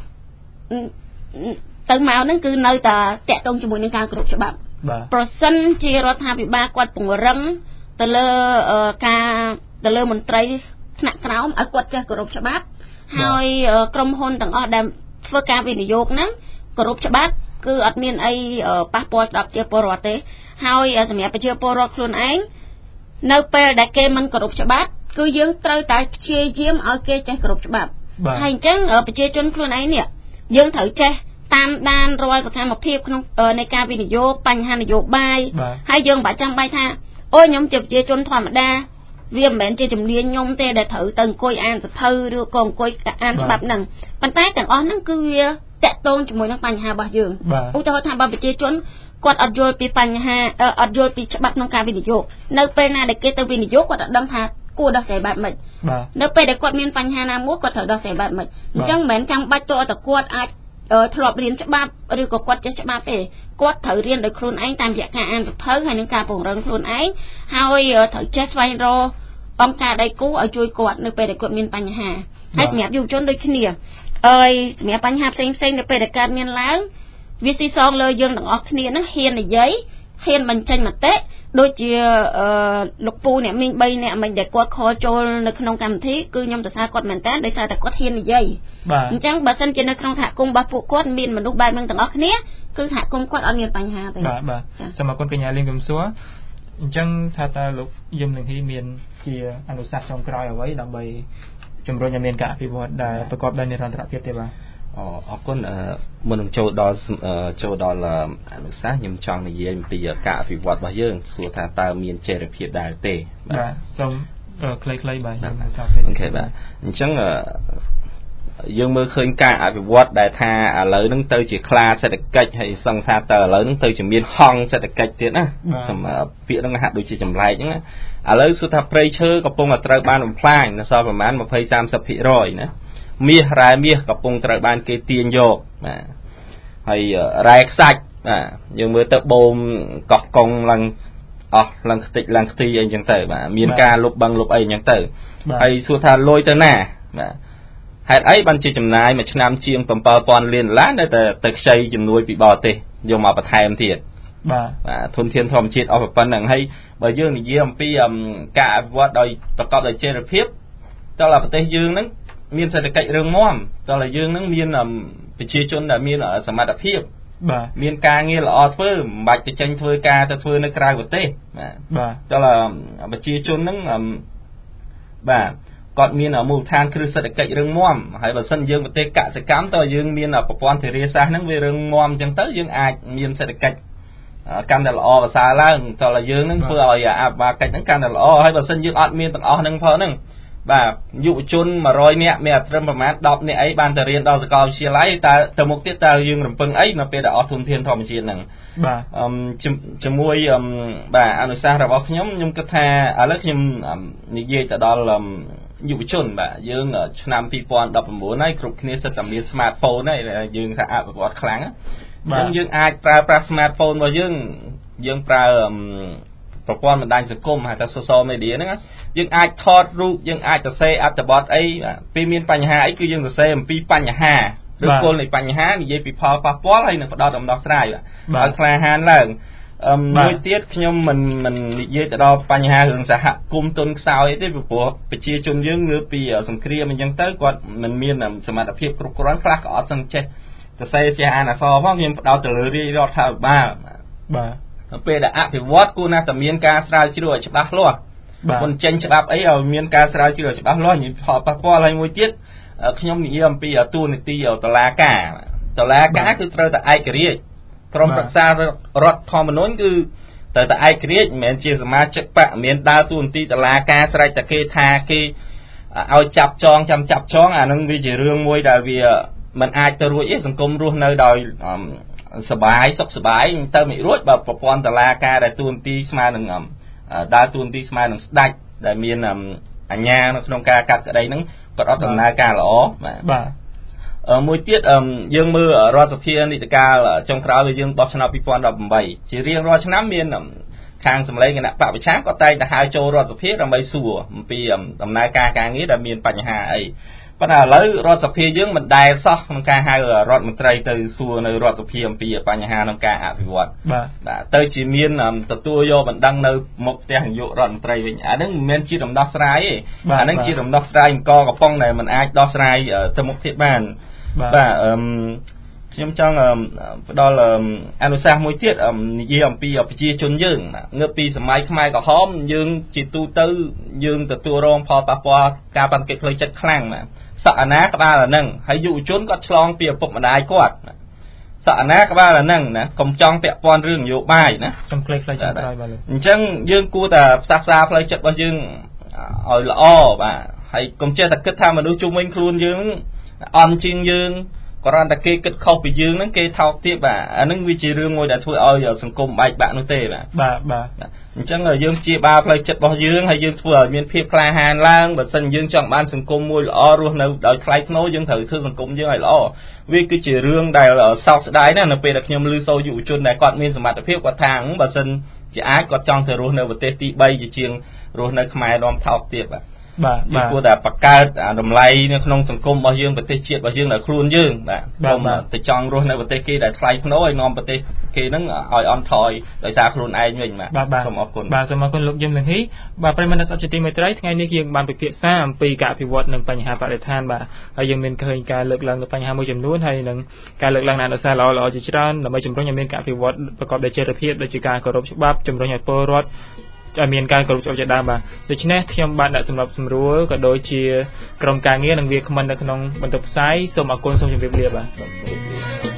S2: ទៅមកហ្នឹងគឺនៅតែតាក់ទងជាមួយនឹងការគ្រប់ច្បាប់ប្រសិនជារដ្ឋាភិបាលគាត់ពង្រឹងទៅលើការទៅលើមន្ត្រីថ្នាក់ក្រោមឲ្យគាត់ចេះគោរពច្បាប់ហើយក្រុមហ៊ុនទាំងអស់ដែលធ្វើការវិនិយោគហ្នឹងគោរពច្បាប់គឺអត់មានអីប៉ះពាល់ដល់ប្រជាពលរដ្ឋទេហើយសម្រាប់ប្រជាពលរដ្ឋខ្លួនឯងនៅពេលដែលគេមិនគោរពច្បាប់គឺយើងត្រូវតែព្យាយាមឲ្យគេចេះគោរពច្បាប់ហើយអញ្ចឹងប្រជាជនខ្លួនឯងនេះយើងត្រូវចេះ
S4: តាមដានរាល់សកម្មភាពក្នុងនៃការវិនិយោគបញ្ហានយោបាយហើយយើងមិនបាច់ចាំបាច់ថាអូខ្ញុំជាប្រជាជនធម្មតាវាមិនមែនជាជំនាញខ្ញុំទេដែលត្រូវទៅអង្គុយអានសភៅឬក៏អង្គុយអានច្បាប់ហ្នឹងប៉ុន្តែទាំងអស់ហ្នឹងគឺវាតកតងជាមួយនឹងបញ្ហារបស់យើងឧទាហរណ៍ថាបើប្រជាជនគាត់អត់យល់ពីបញ្ហាអត់យល់ពីច្បាប់ក្នុងការវិនិយោគនៅពេលណាដែលគេទៅវិនិយោគគាត់អត់ដឹងថាគួរដោះស្រាយបែបម៉េចនៅពេលដែលគាត់មានបញ្ហាណាមួយគាត់ត្រូវដោះស្រាយបែបម៉េចអញ្ចឹងមិនមែនចាំបាច់តើគាត់អាចធ្លាប់រៀនច្បាប់ឬក៏គាត់ចេះច្បាប់ទេគាត់ត្រូវរៀនដោយខ្លួនឯងតាមរយៈការអានសភៅហើយនឹងការពង្រឹងខ្លួនឯងហើយត្រូវចេះស្វែងរកអង្គការដៃគូឲ្យជួយគាត់នៅពេលដែលគាត់មានបញ្ហាហើយសម្រាប់យុវជនដូចគ្នាហើយសម្រាប់បញ្ហាផ្សេងផ្សេងនៅពេលដែលកើតមានឡើងវាស៊ីសងលើយើងទាំងអស់គ្នាហ្នឹងហ៊ាននិយាយហ៊ានបញ្ចេញមតិដូចជាលោកពូអ្នកមីងបីអ្នកមិញដែលគាត់ខលចូលនៅក្នុងកម្មវិធីគឺខ្ញុំសរសើរគាត់មែនតើដោយសារតែគាត់ហ៊ាននិយាយអញ្ចឹងបើសិនជានៅក្នុងសហគមន៍របស់ពួកគាត់មានមនុស្សបែបហ្នឹងទាំងអស់គ្នាគឺសហគមន៍គាត់អត់មានបញ្ហាទេ
S2: បាទបាទសូមអរគុណកញ្ញាលៀងកំសួរអញ្ចឹងថាតើលោកយឹមលឹងហ៊ីមានជាអនុសាសន៍ចុងក្រោយអ្វីដើម្បីជំរុញឲ្យមានការអភិវឌ្ឍដែលប្រកបដោយនិរន្តរភាពទេបាទ
S3: អរគុណមុននឹងចូលដល់ចូលដល់អនុសាសន៍ខ្ញុំចង់និយាយអំពីការអភិវឌ្ឍរបស់យើងសួរថាតើមានចីរភាពដែរទេ
S2: បាទសូមខ្លីៗបាទខ្ញុំ
S3: សូមអូខេបាទអញ្ចឹងយើងមើលឃើញការអភិវឌ្ឍដែលថាឥឡូវហ្នឹងទៅជាខ្លាសេដ្ឋកិច្ចហើយសង្ឃថាតើឥឡូវហ្នឹងទៅជាមានហង្សសេដ្ឋកិច្ចទៀតណាសម្រាប់ពាក្យហ្នឹងហាក់ដូចជាចម្លែកហ្នឹងឥឡូវសួរថាព្រៃឈើកំពុងតែត្រូវបានបំផ្លាញនៅសល់ប្រហែល ยี่สิบ สามสิบ ភាគរយណាមាសរ៉ែមាសកំពុងត្រូវបានគេទាញយកបាទហើយរ៉ែខ្សាច់បាទយើងមើលទៅបូមកោះកុងឡើងអស់ឡើងខ្ទេចឡើងខ្ទីអីចឹងទៅបាទមានការលុបបឹងលុបអីចឹងទៅហើយសួរថាលុយទៅណាបាទហេតុអីបានជាចំណាយមួយឆ្នាំជាង seven thousand លានដុល្លារនៅតែទៅខ្ចីជំនួយពីបរទេសយកមកបន្ថែមទៀត
S2: បាទ
S3: បាទធនធានធម្មជាតិអស់ប៉ុណ្ណឹងហើយបើយើងនិយាយអំពីការអភិវឌ្ឍដោយប្រកបដោយចីរភាពតើប្រទេសយើងហ្នឹងមានសេដ្ឋកិច្ចរឹងមាំតើយើងនឹងមានប្រជាជនដែលមានសមត្ថភាព
S2: បាទ
S3: មានការងារល្អធ្វើមិនបាច់ទៅចេញធ្វើការទៅធ្វើនៅក្រៅប្រទេសបាទ
S2: បាទ
S3: តើប្រជាជននឹងបាទគាត់មានមូលដ្ឋានគ្រឹះសេដ្ឋកិច្ចរឹងមាំហើយបើសិនយើងប្រទេសកសិកម្មតើយើងមានប្រព័ន្ធធារាសាស្ត្រហ្នឹងវារឹងមាំអញ្ចឹងទៅយើងអាចមានសេដ្ឋកិច្ចកាន់តែល្អប្រសើរឡើងតើយើងនឹងធ្វើឲ្យអភិបាលកិច្ចហ្នឹងកាន់តែល្អហើយបើសិនយើងអត់មានទាំងអស់ហ្នឹងផងហ្នឹងបាទយុវជនone hundredនាក់មានអត្រឹមប្រមាណtenនាក់អីបានទៅរៀនដល់សាកលវិទ្យាល័យតើទៅមុខទៀតតើយើងរំពឹងអីនៅពេលដែលអស់ធនធានធម្មជាតិហ្នឹង
S2: បាទ
S3: អឺជាមួយបាទអនុសាសន៍របស់ខ្ញុំខ្ញុំគិតថាឥឡូវខ្ញុំនិយាយទៅដល់យុវជនបាទយើងឆ្នាំtwo thousand nineteenហើយគ្រប់គ្នាសិតតែមាន smartphone ហើយយើងថាអភិវឌ្ឍខ្លាំងអញ្ចឹងយើងអាចប្រើប្រាស់ smartphone របស់យើងយើងប្រើប្រព័ន្ធបណ្ដាញសង្គមហៅថា social media ហ្នឹងយើងអាចថតរូបយើងអាចសរសេរអត្ថបទអីពេលមានបញ្ហាអីគឺយើងសរសេរអំពីបញ្ហាឬគោលនៃបញ្ហានិយាយពីផលប៉ះពាល់ហើយនឹងផ្ដោតដំណោះស្រាយបាទឲ្យក្លាហានឡើងអឺមួយទៀតខ្ញុំមិនមិននិយាយទៅដល់បញ្ហារឿងសហគមន៍ទុនខ្សោយទេព្រោះប្រជាជនយើងងើបពីសង្គ្រាមអញ្ចឹងទៅគាត់មិនមានសមត្ថភាពគ្រប់គ្រាន់ខ្លះក៏អត់សឹងចេះសរសេរចេះអានអក្សរផងខ្ញុំផ្ដោតទៅលើរាជរដ្ឋាភិបាល
S2: បាទ
S3: ពេលដែលអភិវឌ្ឍគួរណាស់តែមានការស្រាវជ្រាវឲ្យច្បាស់លាស់មុនចេញច្បាប់អីឲ្យមានការស្រាវជ្រាវច្បាស់លាស់និយាយផលប៉ះពាល់ហើយមួយទៀតខ្ញុំនិយាយអំពីទួលនីតិតុលាការតុលាការគឺត្រូវតែឯករាជ្យក្រុមប្រឹក្សារដ្ឋធម្មនុញ្ញគឺត្រូវតែឯករាជ្យមិនមែនជាសមាជិកបកមានដើរទួលនីតិតុលាការស្រេចតែគេថាគេឲ្យចាប់ចងចាំចាប់ចងអានឹងវាជារឿងមួយដែលវាមិនអាចទៅរួចទេសង្គមរស់នៅដោយសបាយសុខសបាយទៅមិនរួចបើប្រព័ន្ធតុលាការដែលទួលនីតិស្មើនឹងដើរតួនាទីស្មើនឹងស្ដេចដែលមានអញ្ញានៅក្នុងការកាត់ក្តីហ្នឹងគាត់អត់ដំណើរការល្អ
S2: បាទបាទ
S3: មួយទៀតយើងមើលរដ្ឋសភានីតិកាលចុងក្រោយយើងបោះឆ្នោតtwo thousand eighteenជារៀងរាល់ឆ្នាំមានខាងសម្លេងគណៈបព្វប្រឆាំងក៏តែងតែហៅចូលរដ្ឋសភាដើម្បីសួរអំពីដំណើរការការងារដែលមានបញ្ហាអីប៉ុន្តែឥឡូវរដ្ឋសភាយើងមិនដែលសោះក្នុងការហៅរដ្ឋមន្ត្រីទៅសួរនៅរដ្ឋសភាអំពីបញ្ហាក្នុងការអភិវឌ្ឍ
S2: បាទ
S3: បាទទៅជាមានទទួលយកបណ្ដឹងនៅមុខផ្ទះនាយករដ្ឋមន្ត្រីវិញអាហ្នឹងមិនមែនជាដំណោះស្រាយទេអាហ្នឹងជាដំណោះស្រាយអង្គកំប៉ុងដែលមិនអាចដោះស្រាយទៅមុខទៀតបានបាទអឺខ្ញុំចង់ផ្ដល់អនុសាសន៍មួយទៀតនិយាយអំពីប្រជាជនយើងងើបពីសម័យខ្មែរក្រហមយើងជាទូទៅយើងទទួលរងផលប៉ះពាល់ការបាត់កិច្ចផ្លូវចិត្តខ្លាំងណាសក់អាណាក្បាលអាហ្នឹងហើយយុវជនគាត់ឆ្លងពីឪពុកម្ដាយគាត់សក់ណាក្បាលអាហ្នឹងណាកុំចង់ពាក់ព័ន្ធរឿងនយោបាយណា
S2: សំក្លេផ្លូវចិត្តក្រោយបាទ
S3: អញ្ចឹងយើងគួរតែផ្សះផ្សាផ្លូវចិត្តរបស់យើងឲ្យល្អបាទហើយកុំចេះតែគិតថាមនុស្សជុំវិញខ្លួនយើងអន់ជាងយើងគ្រាន់តែគេគិតខុសពីយើងហ្នឹងគេថោកទាបបាទអាហ្នឹងវាជារឿងមួយដែលធ្វើឲ្យសង្គមបែកបាក់នោះទេបាទ
S2: បាទបាទ
S3: អញ្ចឹងយើងព្យាបាលផ្លូវចិត្តរបស់យើងហើយយើងធ្វើឲ្យមានភាពក្លាហានឡើងបើមិនយើងចង់បានសង្គមមួយល្អរស់នៅដោយថ្លៃថ្នូរយើងត្រូវធ្វើសង្គមយើងឲ្យល្អវាគឺជារឿងដែលសោកស្ដាយណាស់នៅពេលដែលខ្ញុំឮសូរយុវជនដែលគាត់មានសមត្ថភាពគាត់ថាបើមិនជាអាចគាត់ចង់ទៅរស់នៅប្រទេសទី3ជាជាងរស់នៅខ្មែរនាំថោកទៀតបាទ
S2: បាទបាទ
S3: គួរតែបង្កើតតម្លៃនៅក្នុងសង្គមរបស់យើងប្រទេសជាតិរបស់យើងដល់ខ្លួនយើងបាទកុំទៅចង់រស់នៅប្រទេសគេដែលថ្លៃថ្នូរឲ្យនាំប្រទេសគេហ្នឹងឲ្យអន់ថយដោយសារខ្លួនឯងវិញ
S2: បាទ
S3: សូមអរគុណ
S2: បាទសូមអរគុណលោកយឹមលង្ហីបាទប្រិយមិត្តអ្នកស្ដាប់ជាទីមេត្រីថ្ងៃនេះយើងបានពិភាក្សាអំពីការអភិវឌ្ឍនិងបញ្ហាបរិស្ថានបាទហើយយើងមានឃើញការលើកឡើងនៅបញ្ហាមួយចំនួនហើយនឹងការលើកឡើងនៅអនុសាសន៍ល្អល្អជាច្រើនដើម្បីជំរុញឲ្យមានការអភិវឌ្ឍប្រកបដោយចីរភាពដូចជាការគោរពច្បាប់ជំរុញឲ្យពលរដ្ឋឲ្យមានការគោរពច្បាប់ជាដើមបាទដូច្នេះខ្ញុំបានដាក់សម្រាប់សម្រួលក៏ដូចជាក្រុមការងារនិងវាគ្មិននៅក្នុងបន្ទប់ផ្សាយសូមអរគុណសូមជម្រាបលាបាទ